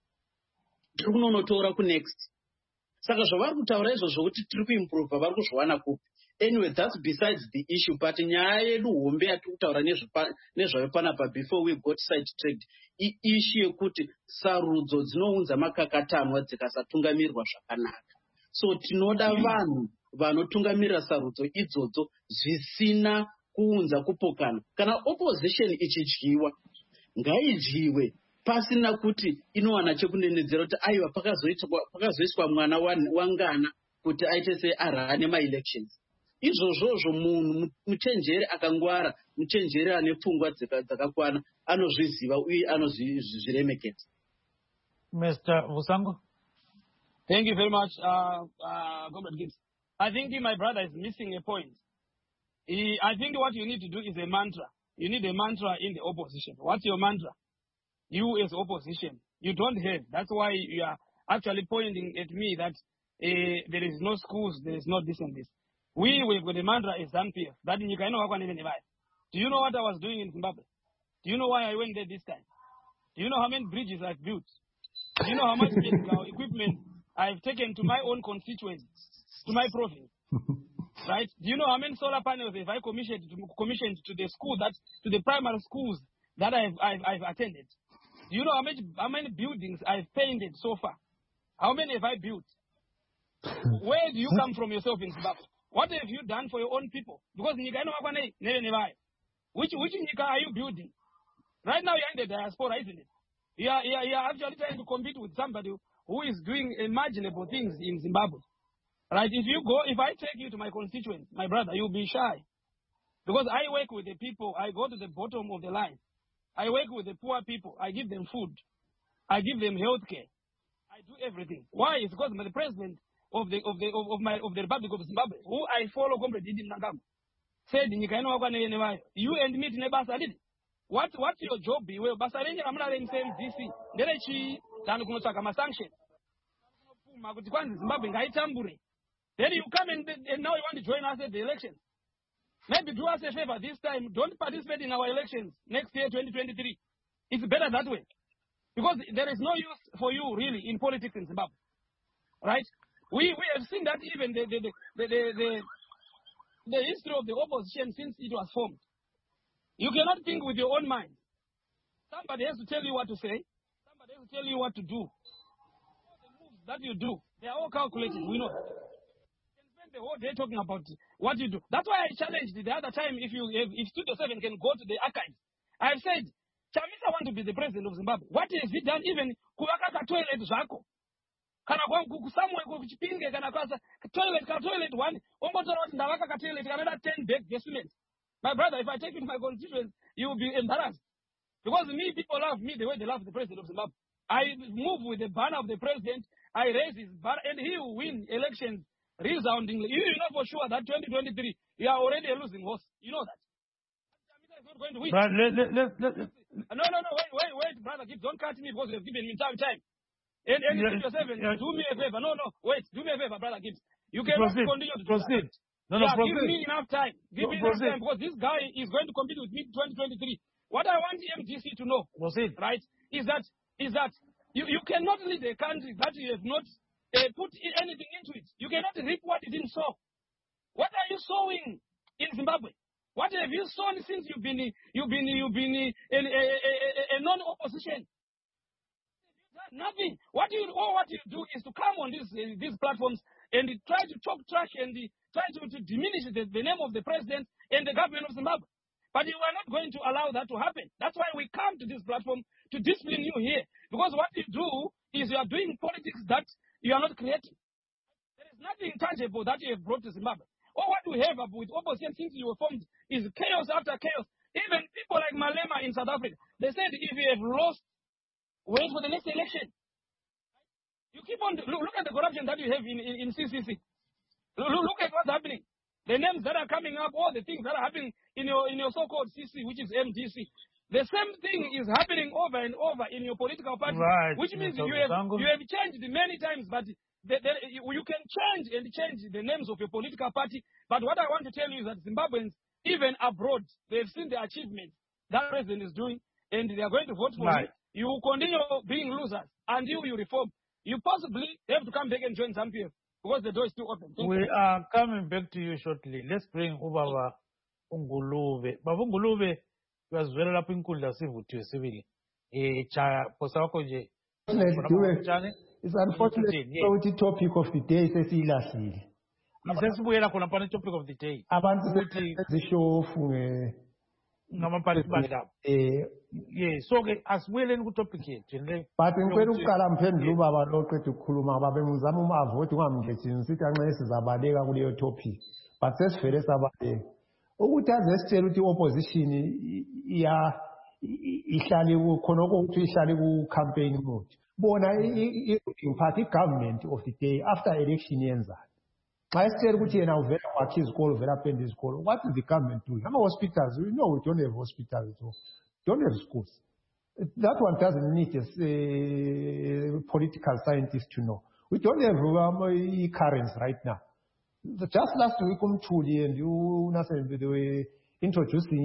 Tiri kunonotora ku next. Saka zvavari kutaura izvozvo kuti tiri kuimprove vari kuzviwana kupi. Anyway, that's besides the issue. But nyaya yedu hombe yatiri kutaura nezvayo panapa before we got sidetracked. Issue yekuti sarudzo dzinounza makakatanwa dzikasatungamirwa zvakanaka. So tinoda vanhu vanotungamirira sarudzo idzodzo zvisina kuunza kupokana. Kana opposition ichidyiwa, ngaidyiwe pasina kuti inowana chekunenedzera kuti aiwa pakazoiswa mwana wangana kuti aite sei arane ma-elections. Izvozvozvo munhu muchenjeri akangwara, muchenjeri ane pfungwa dzakakwana anozviziva uye anozviremekedza. Mister Vusango. Thank you very much, uh, uh, Comrade Gibbs. I think my brother is missing a point. He, I think what you need to do is a mantra. You need a mantra in the opposition. What's your mantra? You as opposition, you don't have. That's why you are actually pointing at me that uh, there is no schools, there is no this and this. We, we've got a mantra is ZANU-P F. That in Uganda, do you know what I was doing in Zimbabwe? Do you know why I went there this time? Do you know how many bridges I've built? Do you know how much equipment I've taken to my own constituency, to my province? Right? Do you know how many solar panels have I commissioned to, commissioned to the school, that to the primary schools that I've, I've, I've attended? Do you know how many, how many buildings I've painted so far? How many have I built? Where do you come from yourself in Zimbabwe? What have you done for your own people? Because which which Nika are you building? Right now you're in the diaspora, isn't it? You are, you are, you are actually trying to compete with somebody who is doing imaginable things in Zimbabwe. Right? If you go, if I take you to my constituents, my brother, you'll be shy. Because I work with the people, I go to the bottom of the line. I work with the poor people, I give them food. I give them health care. I do everything. Why? It's because I'm the president of the of the of, of my of the Republic of Zimbabwe, who I follow, Comrade Didi Mnangagwa, said you and me to Nebasa did. What what's your job be? Well, Basarenja Amra in same D C. Derechi dan kunotaka ma sanction. Zimbabwe ngai tambure. Then you come and, and now you want to join us at the election. Maybe do us a favor this time. Don't participate in our elections next year, twenty twenty-three. It's better that way. Because there is no use for you really in politics in Zimbabwe. Right? We we have seen that even the the, the, the, the, the history of the opposition since it was formed. You cannot think with your own mind. Somebody has to tell you what to say. Somebody has to tell you what to do. The moves that you do, they are all calculated. We know that. You can spend the whole day talking about what you do. That's why I challenged the other time, if you if, if Studio seven can go to the archives. I've said, Chamisa want to be the president of Zimbabwe. What has he done even kuvaka toilet zvako? Kana kwa somewhere kuchipinge kana kwa toilet ka toilet one ongotora kuti ndavaka ka toilet kana ten bag cement. My brother, if I take you to my constituents, you will be embarrassed. Because me, people love me the way they love the president of Zimbabwe. I move with the banner of the president, I raise his banner, and he will win elections resoundingly. You know for sure that twenty twenty-three, you are already a losing horse. You know that. Not going to win. But let, let, let, let, no, no, no, wait, wait, wait. wait, brother, Gibbs, don't cut me because you've given me time. time. And, and Yeah, Studio seven, yeah. do me a favor. No, no, wait, do me a favor, brother Gibbs. You cannot Proceed. continue to do Proceed. that. No, no, yeah, proceed. give me enough time. Give No, me enough proceed. time because this guy is going to compete with me in twenty twenty-three. What I want M D C to know, Proceed. right, is that is that you, you cannot lead a country that you have not uh, put anything into it. You cannot reap what you didn't sow. What are you sowing in Zimbabwe? What have you sown since you've been you've been you've been a, a, a, a, a non-opposition? Nothing. What you all what you do is to come on these uh, these platforms and try to talk trash and uh, try to, to diminish the, the name of the president and the government of Zimbabwe. But you are not going to allow that to happen. That's why we come to this platform to discipline you here. Because what you do is you are doing politics that you are not creating. There is nothing tangible that you have brought to Zimbabwe. All what we have with opposition since you were formed is chaos after chaos. Even people like Malema in South Africa, they said if you have lost, wait for the next election. You keep on, look, look at the corruption that you have in, in, in C C C. Look, look at what's happening. The names that are coming up, all the things that are happening in your in your so-called C C, which is M D C. The same thing is happening over and over in your political party, Right. which means Mister you have, Zango. you have changed many times, but the, the, you, you can change and change the names of your political party. But what I want to tell you is that Zimbabweans, even abroad, they've seen the achievements that president is doing, and they are going to vote for Right. him. You will continue being losers until you reform. You possibly have to come back and join some P F because the door is still open. Thank We you. are coming back to you shortly. Let's bring Ubaba Ungulube. Baba Ungulube, uyazwela lapho inkundla sivuthiwe sibili. Eh cha posa wakho nje. Unfortunately, it's unfortunate Yeah. ukuthi topic of the day sesiyilahlile. Sesibuyela khona phana topic of the day. Abantu Ukuthi sezishofu nge ngamaparticipants lapha. eh Yeah, so ke asibuyeleni ku topic yethu nje. but ngicela ukuqala mphendule ubaba lo qeda ukukhuluma ngoba bengizama uma avote ungamngethini ngithi anxe sizabaleka kuleyo topic but sesivele sabaleka ukuthi aze sitshela ukuthi opposition iya ihlale khona ukuthi ihlale ku campaign mode bona i party government of the day after election yenza xa isitshela ukuthi yena uvela kwakhe izikolo uvela pende izikolo what is the government doing? Ama hospitals, we know we don't have hospitals at all. Don't have schools. That one doesn't need a uh, political scientist to know. We don't have um, currents right now. Just last week, Umchuli and you they were introducing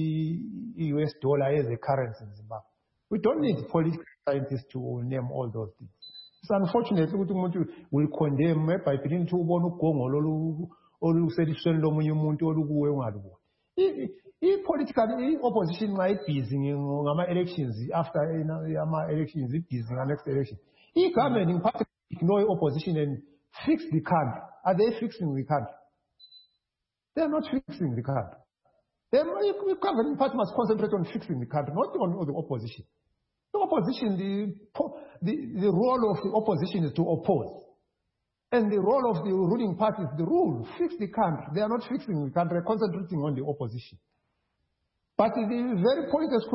U S dollar as a currency in Zimbabwe. We don't need political scientists to name all those things. It's unfortunate ukuthi umuntu will condemn by beginning to ubona ugongo lolu olusedisweni lomunye umuntu olukuwe ungalubona. I-political i-opposition nxa ibhizi ngama-elections after ama-elections ibhizi nga-next election. I-government ngiphathe ignore opposition and fix the country. Are they fixing the country? They are not fixing the country. The government party must concentrate on fixing the country, not on the opposition. The opposition, the, the, the role of the opposition is to oppose. And the role of the ruling party is the rule, fix the country. They are not fixing the country, they're concentrating on the opposition. But the very point is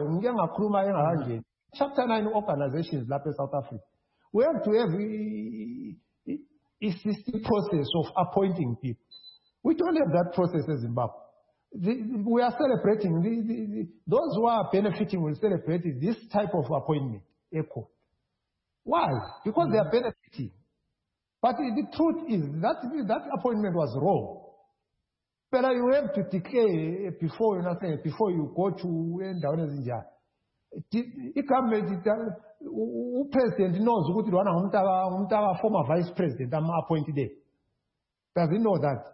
chapter nine organizations like South Africa. We have to have a, a system process of appointing people. We don't have that process in Zimbabwe. The, we are celebrating, the, the, the, those who are benefiting will celebrate this type of appointment. Echo. Why? Because they are benefiting. But the truth is that that appointment was wrong. But you have to declare before you know, before you go to down as India. The government, the president knows who the former vice president I'm appointed there. Does he know that?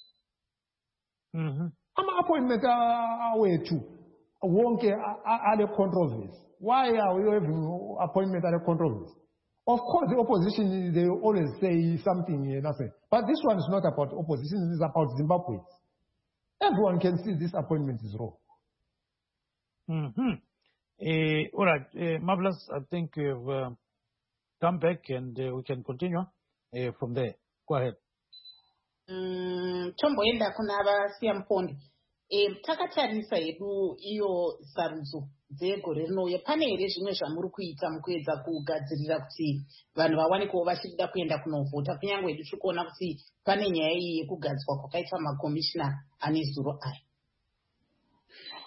Mhm. I'm appointment away too. Wonke are the controversy. Why are we having appointment at a controversy? Of course, the opposition, they always say something, nothing. But this one is not about opposition, it is about Zimbabwe. Everyone can see this appointment is wrong. Mm-hmm. Uh, all right, uh, Marvelous, I think we've uh, come back and uh, we can continue uh, from there. Go ahead. Mm, tomboenda kuna abasiya mpondi. Eh, takatarisa yedu iyo sarudzo dzegore rinouya pane here zvimwe zvamuri kuita mukuedza kugadzirira kuti vanhu vawane kuva vachida kuenda kunovhota kunyange hedu tiri kuona kuti pane nyaya iyi yekugadzirwa kwakaita makomishina ane zuro aya?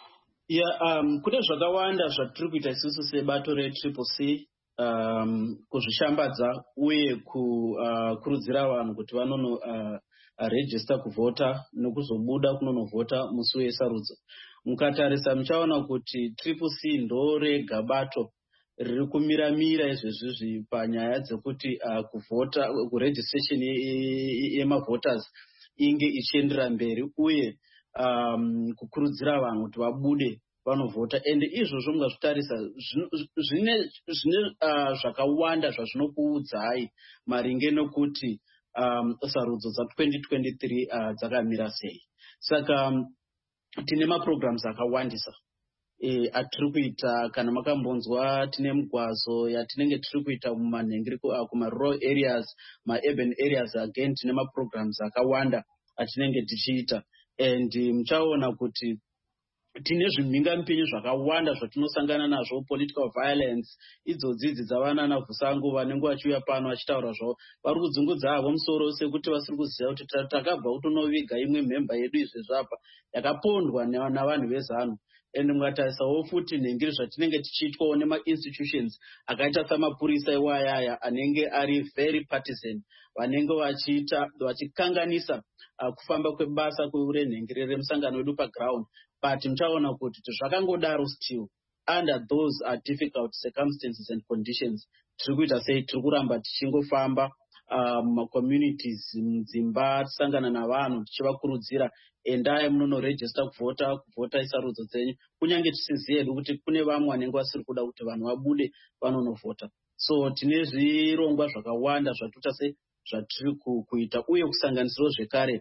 Yeah, um, kune zvakawanda zvatiri kuita isusu sebato retriple C um, kuzvishambadza uye kukurudzira uh, vanhu kuti vanono uh, register kuvhota nekuzobuda kunonovhota musi wesarudzo. Mukatarisa muchaona kuti triple C ndo rega bato riri kumira-mira izvezvizvi panyaya dzekuti uh, kuvhota kuregistration yemavhoters inge ichiendera mberi uye um, kukurudzira vanhu kuti vabude vanovhota. Ende izvozvo mungazvitarisa zvine zvine uh, zvakawanda zvazvinokuudzai maringe nokuti um, sarudzo dza-twenty twenty-three uh, dzakamira sei. Saka um, tine maprograms akawandisa e, atiri kuita. Kana makambonzwa tine migwazo yatinenge tiri kuita mumanhengeri uh, kuma-rural areas, ma-urban areas again tine maprograms akawanda atinenge tichiita. And muchaona um, kuti tine zvimhingamupinyi zvakawanda zvatinosangana nazvo, political violence idzodzidzi dzavana navhusangu vanenge vachiuya pano vachitaura zvavo vari kudzungudza havo musoro sekuti vasiri kuziva kuti takabva kutonoviga imwe mhemba yedu izvezvi apa yakapondwa navanhu vezanu. And mukatarisawo futi nhengeri zvatinenge tichiitwawo nema-institutions akaita samapurisa iwayaya anenge ari very partisan, vanenge vachiita vachikanganisa uh, kufamba kwebasa kwerenhengeri remusangano wedu paground. But muchaona kuti zvakangodaro still under those are difficult circumstances and conditions tiri kuita sei, tiri kuramba tichingofamba mumacommunities um, mudzimba tisangana navanhu tichivakurudzira endai munonoregista kuvhota kuvhota isarudzo dzenyu, kunyange tisizivi hedu kuti kune vamwe vanenge vasiri kuda kuti vanhu vabude vanonovhota. So tine zvirongwa zvakawanda zvatuta sei zvatiri kuita uye kusanganisirawo zvekare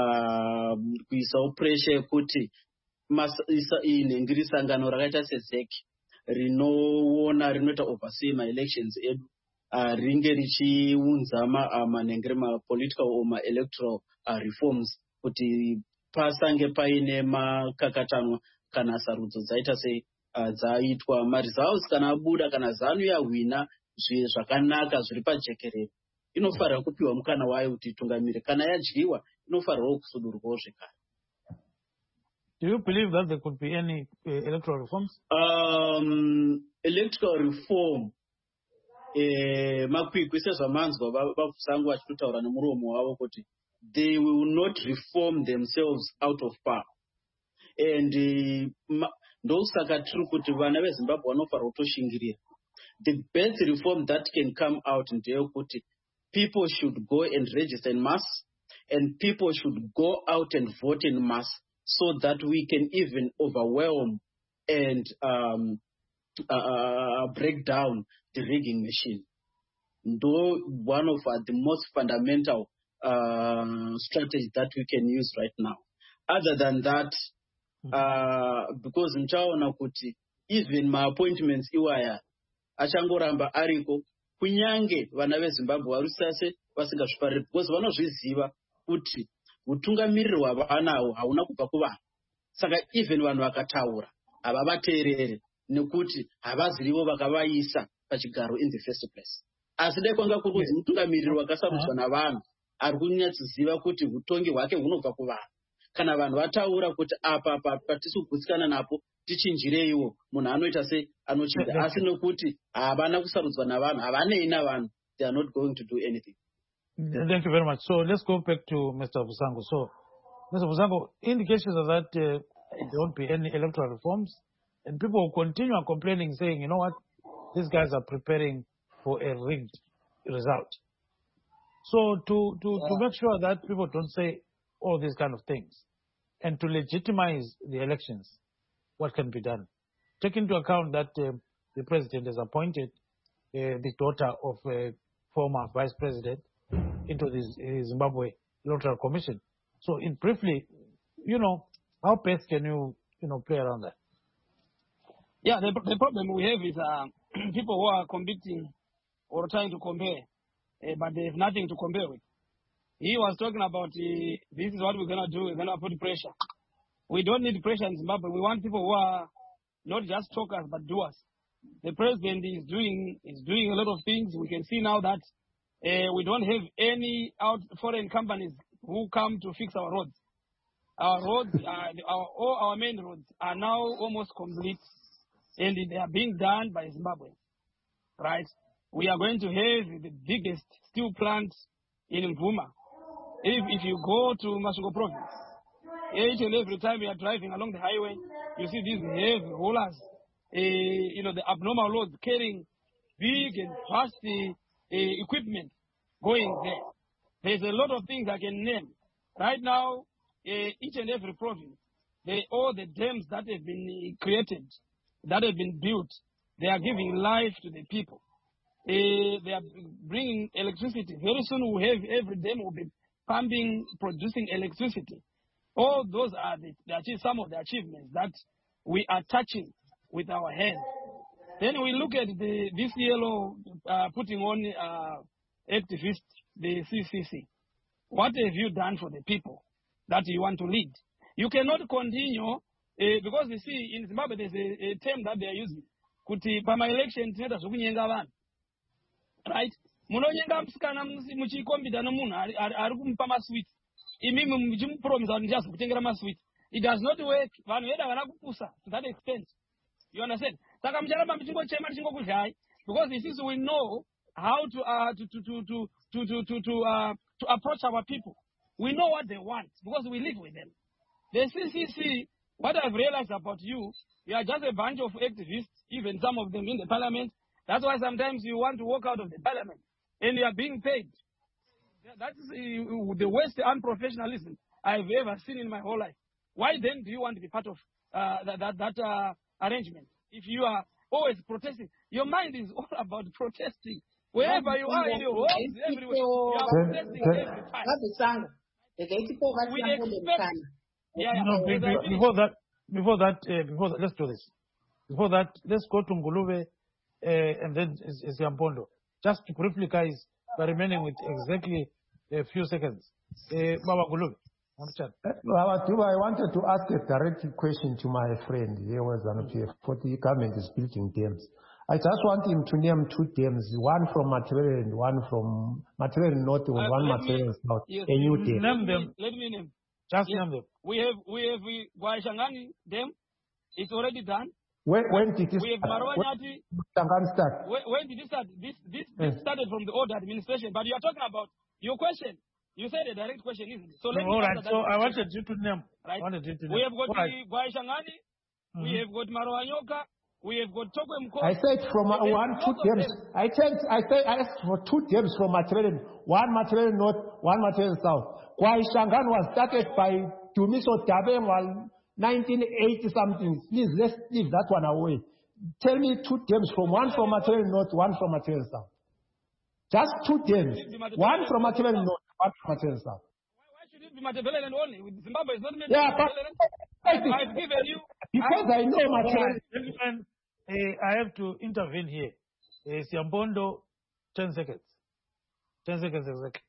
uh, kuisawo pressure yekuti inhengeri sangano rakaita sezec rinoona rinoita oversee ma-elections edu uh, ringe richiunza manhengeri uh, ma-political or ma-electoral uh, reforms kuti pasange paine makakatanwa kana sarudzo dzaita sei uh, dzaitwa ma-results kana abuda kana zanu yahwina zvakanaka zviri pajekerere inofanira kupiwa mukana wayo kuti itungamire, kana yadyiwa inofanirawo kusudurwawo zvekare. Do you believe that there could be any uh, electoral reforms? Um, electoral reform, eh, makwikwi sezvamanzwa vabvusangu vachitotaura nemuromo wavo kuti they will not reform themselves out of power. And uh, ndosaka tiri kuti vana veZimbabwe vanofanira kutoshingirira. The best reform that can come out ndeyekuti people should go and register in mass and people should go out and vote in mass, so that we can even overwhelm and um, uh, break down the rigging machine. Though one of uh, the most fundamental uh, strategies that we can use right now. Other than that, uh, because mchaona kuti even my appointments iwaya achangoramba ariko kunyange vana veZimbabwe varusase vasingazvipariri, because vanozviziva kuti utungamiriri hwavanawo hauna kubva kuvanhu. Saka even vanhu vakataura havavateerere nekuti havaziviwo vakavaisa pachigaro in the first place. Asi dai kwanga kuri kuti mutungamiriri wakasarudzwa navanhu ari kunyatsoziva kuti utongi hwake hunobva kuvanhu. Kana vanhu vataura kuti apa patisi kugutsikana napo tichinjireiwo, munhu anoita sei anochinja. Asi nekuti havana kusarudzwa navanhu, havanei navanhu, they are not going to do anything. Thank you very much. So let's go back to Mister Vusango. So, Mister Vusango, indications are that uh, there won't be any electoral reforms, and people will continue complaining, saying, you know what, these guys are preparing for a rigged result. So to, to, yeah. to make sure that people don't say all these kind of things, and to legitimize the elections, what can be done? Take into account that uh, the president has appointed uh, the daughter of a former vice president into this uh, Zimbabwe Electoral Commission. So, in briefly, you know, how best can you, you know, play around that? Yeah, the, the problem we have is uh, people who are competing or trying to compare, uh, but they have nothing to compare with. He was talking about uh, this is what we're going to do, we're going to put pressure. We don't need pressure in Zimbabwe. We want people who are not just talkers, but doers. The president is doing is doing a lot of things. We can see now that uh, we don't have any out foreign companies who come to fix our roads. Our roads, are, our, all our main roads are now almost complete, and they are being done by Zimbabwe, right? We are going to have the biggest steel plant in Mvuma. If, if you go to Masvingo province, each and every time you are driving along the highway, you see these heavy rollers, uh, you know, the abnormal loads carrying big and vast uh, equipment going there. There's a lot of things I can name. Right now, uh, each and every province, they, all the dams that have been created, that have been built, they are giving life to the people. Uh, they are bringing electricity. Very soon we'll have every dam will be pumping, producing electricity. All those are the, the, some of the achievements that we are touching with our hands. Then we look at the, this yellow uh, putting on uh, activists, the C C C. What have you done for the people that you want to lead? You cannot continue, uh, because you see, in Zimbabwe there's a, a term that they are using. Kuti pama election tineta zokunyenga vanhu. Right? Munonyenga msikana muchikombida nomunhu ari kumupa maswiti. Imimi muchimupromise kuti ndichazi kutengera maswiti. It does not work. Vanhu vedu havana kupusa to that extent. You understand? Saka mucharamba muchingochema tichingokudlai, because this is we know how to uh, to to to to to to to to, uh, to approach our people. We know what they want because we live with them. The C C C, what I've realized about you, you are just a bunch of activists, even some of them in the parliament. That's why sometimes you want to walk out of the parliament and you are being paid. That's uh, the worst unprofessionalism I've ever seen in my whole life. Why then do you want to be part of uh, that that, that uh, arrangement? If you are always protesting, your mind is all about protesting. Wherever you are in your homes, everywhere, you are protesting every time. We expect. Yeah, yeah. No, be, be, before that, before that, uh, before that, let's do this. Before that, let's go to Ngulube uh, and then Ziampondo. Just to briefly, guys, by remaining with exactly a few seconds. Uh, Baba Ngulube. I wanted to ask a direct question to my friend here was on P F for the government is building dams. I just want him to name two dams, one from Material and one from Material North and uh, one Material South. Yes, a new dam. Name them. Let me name. Just yes. name them. We have we have we Guaishangani dam. It's already done. When, when did this we have Marwanyati. When, start? When, when did this start? This this, this yes. started from the old administration. But you are talking about your question. You said a direct question, isn't it? So let no, me all right. So I wanted you to name. Right. I wanted you to name. We have got right. Guaishangani. Mm-hmm. We have got Marwanyoka. We have got Tokwe Mko. I said from uh, one, two dams. I said, I said, I asked for two dams from Material, one Material North, one Material South. Guaishangan was started by Dumiso Tabeng nineteen eighty something. Please, let's leave that one away. Tell me two dams from one from Material North, one from Material South. Just two dams. One from Material North, one from Material South. Why should it be Matabeleland only? With Zimbabwe is not meant yeah, to be I've, I've given you. Because I, I know Material. Gentlemen, uh, I have to intervene here. Uh, Ziampondo, ten seconds. Ten seconds exactly.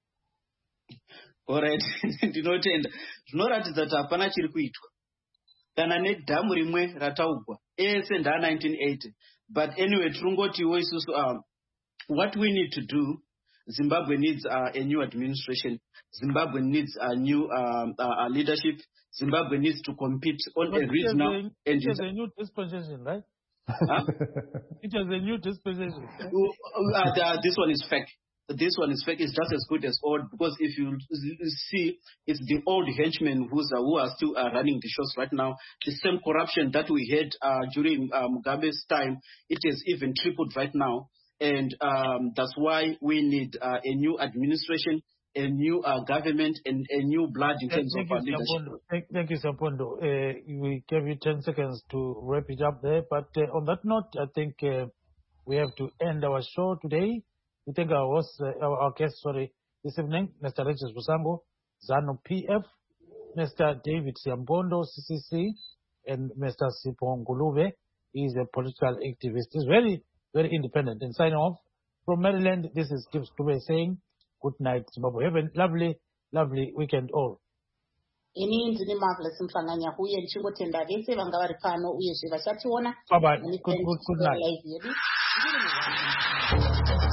All right. Ndinotenda. Zvinoratidza kuti hapana chiri kuitwa. Kana nedhamu rimwe rataugwa. Ese nda nineteen eighty. But anyway, tirongotiwo isusu um, what we need to do, Zimbabwe needs uh, a new administration. Zimbabwe needs a new um, uh, leadership. Zimbabwe needs to compete on but a regional. It is a new dispensation, right? Huh? It is a new dispensation. Uh, the, this one is fake. This one is fake. It's just as good as old, because if you see, it's the old henchmen who's, uh, who are still uh, running the shows right now. The same corruption that we had uh, during uh, Mugabe's time, it has even tripled right now. And um, that's why we need uh, a new administration, a new uh, government, and a new blood in terms thank of our leadership. Thank, thank you, Ziampondo. Uh, we gave you ten seconds to wrap it up there. But uh, on that note, I think uh, we have to end our show today. We thank our host, uh, our, our guest, sorry, this evening, Mister Regis Busambo, ZANU P F, Mister David Ziampondo, C C C, and Mister Sipho Ngulube. He is a political activist. He's very, very independent. And signing off from Maryland, this is Gibbs Dube saying, good night, Zimbabwe. Have a lovely, lovely weekend all. Ini ndine Marvelous Mhlanganya uye ndichingotenda vese vanga vari pano uyezve vachationa. Bye bye. Good, good, good night.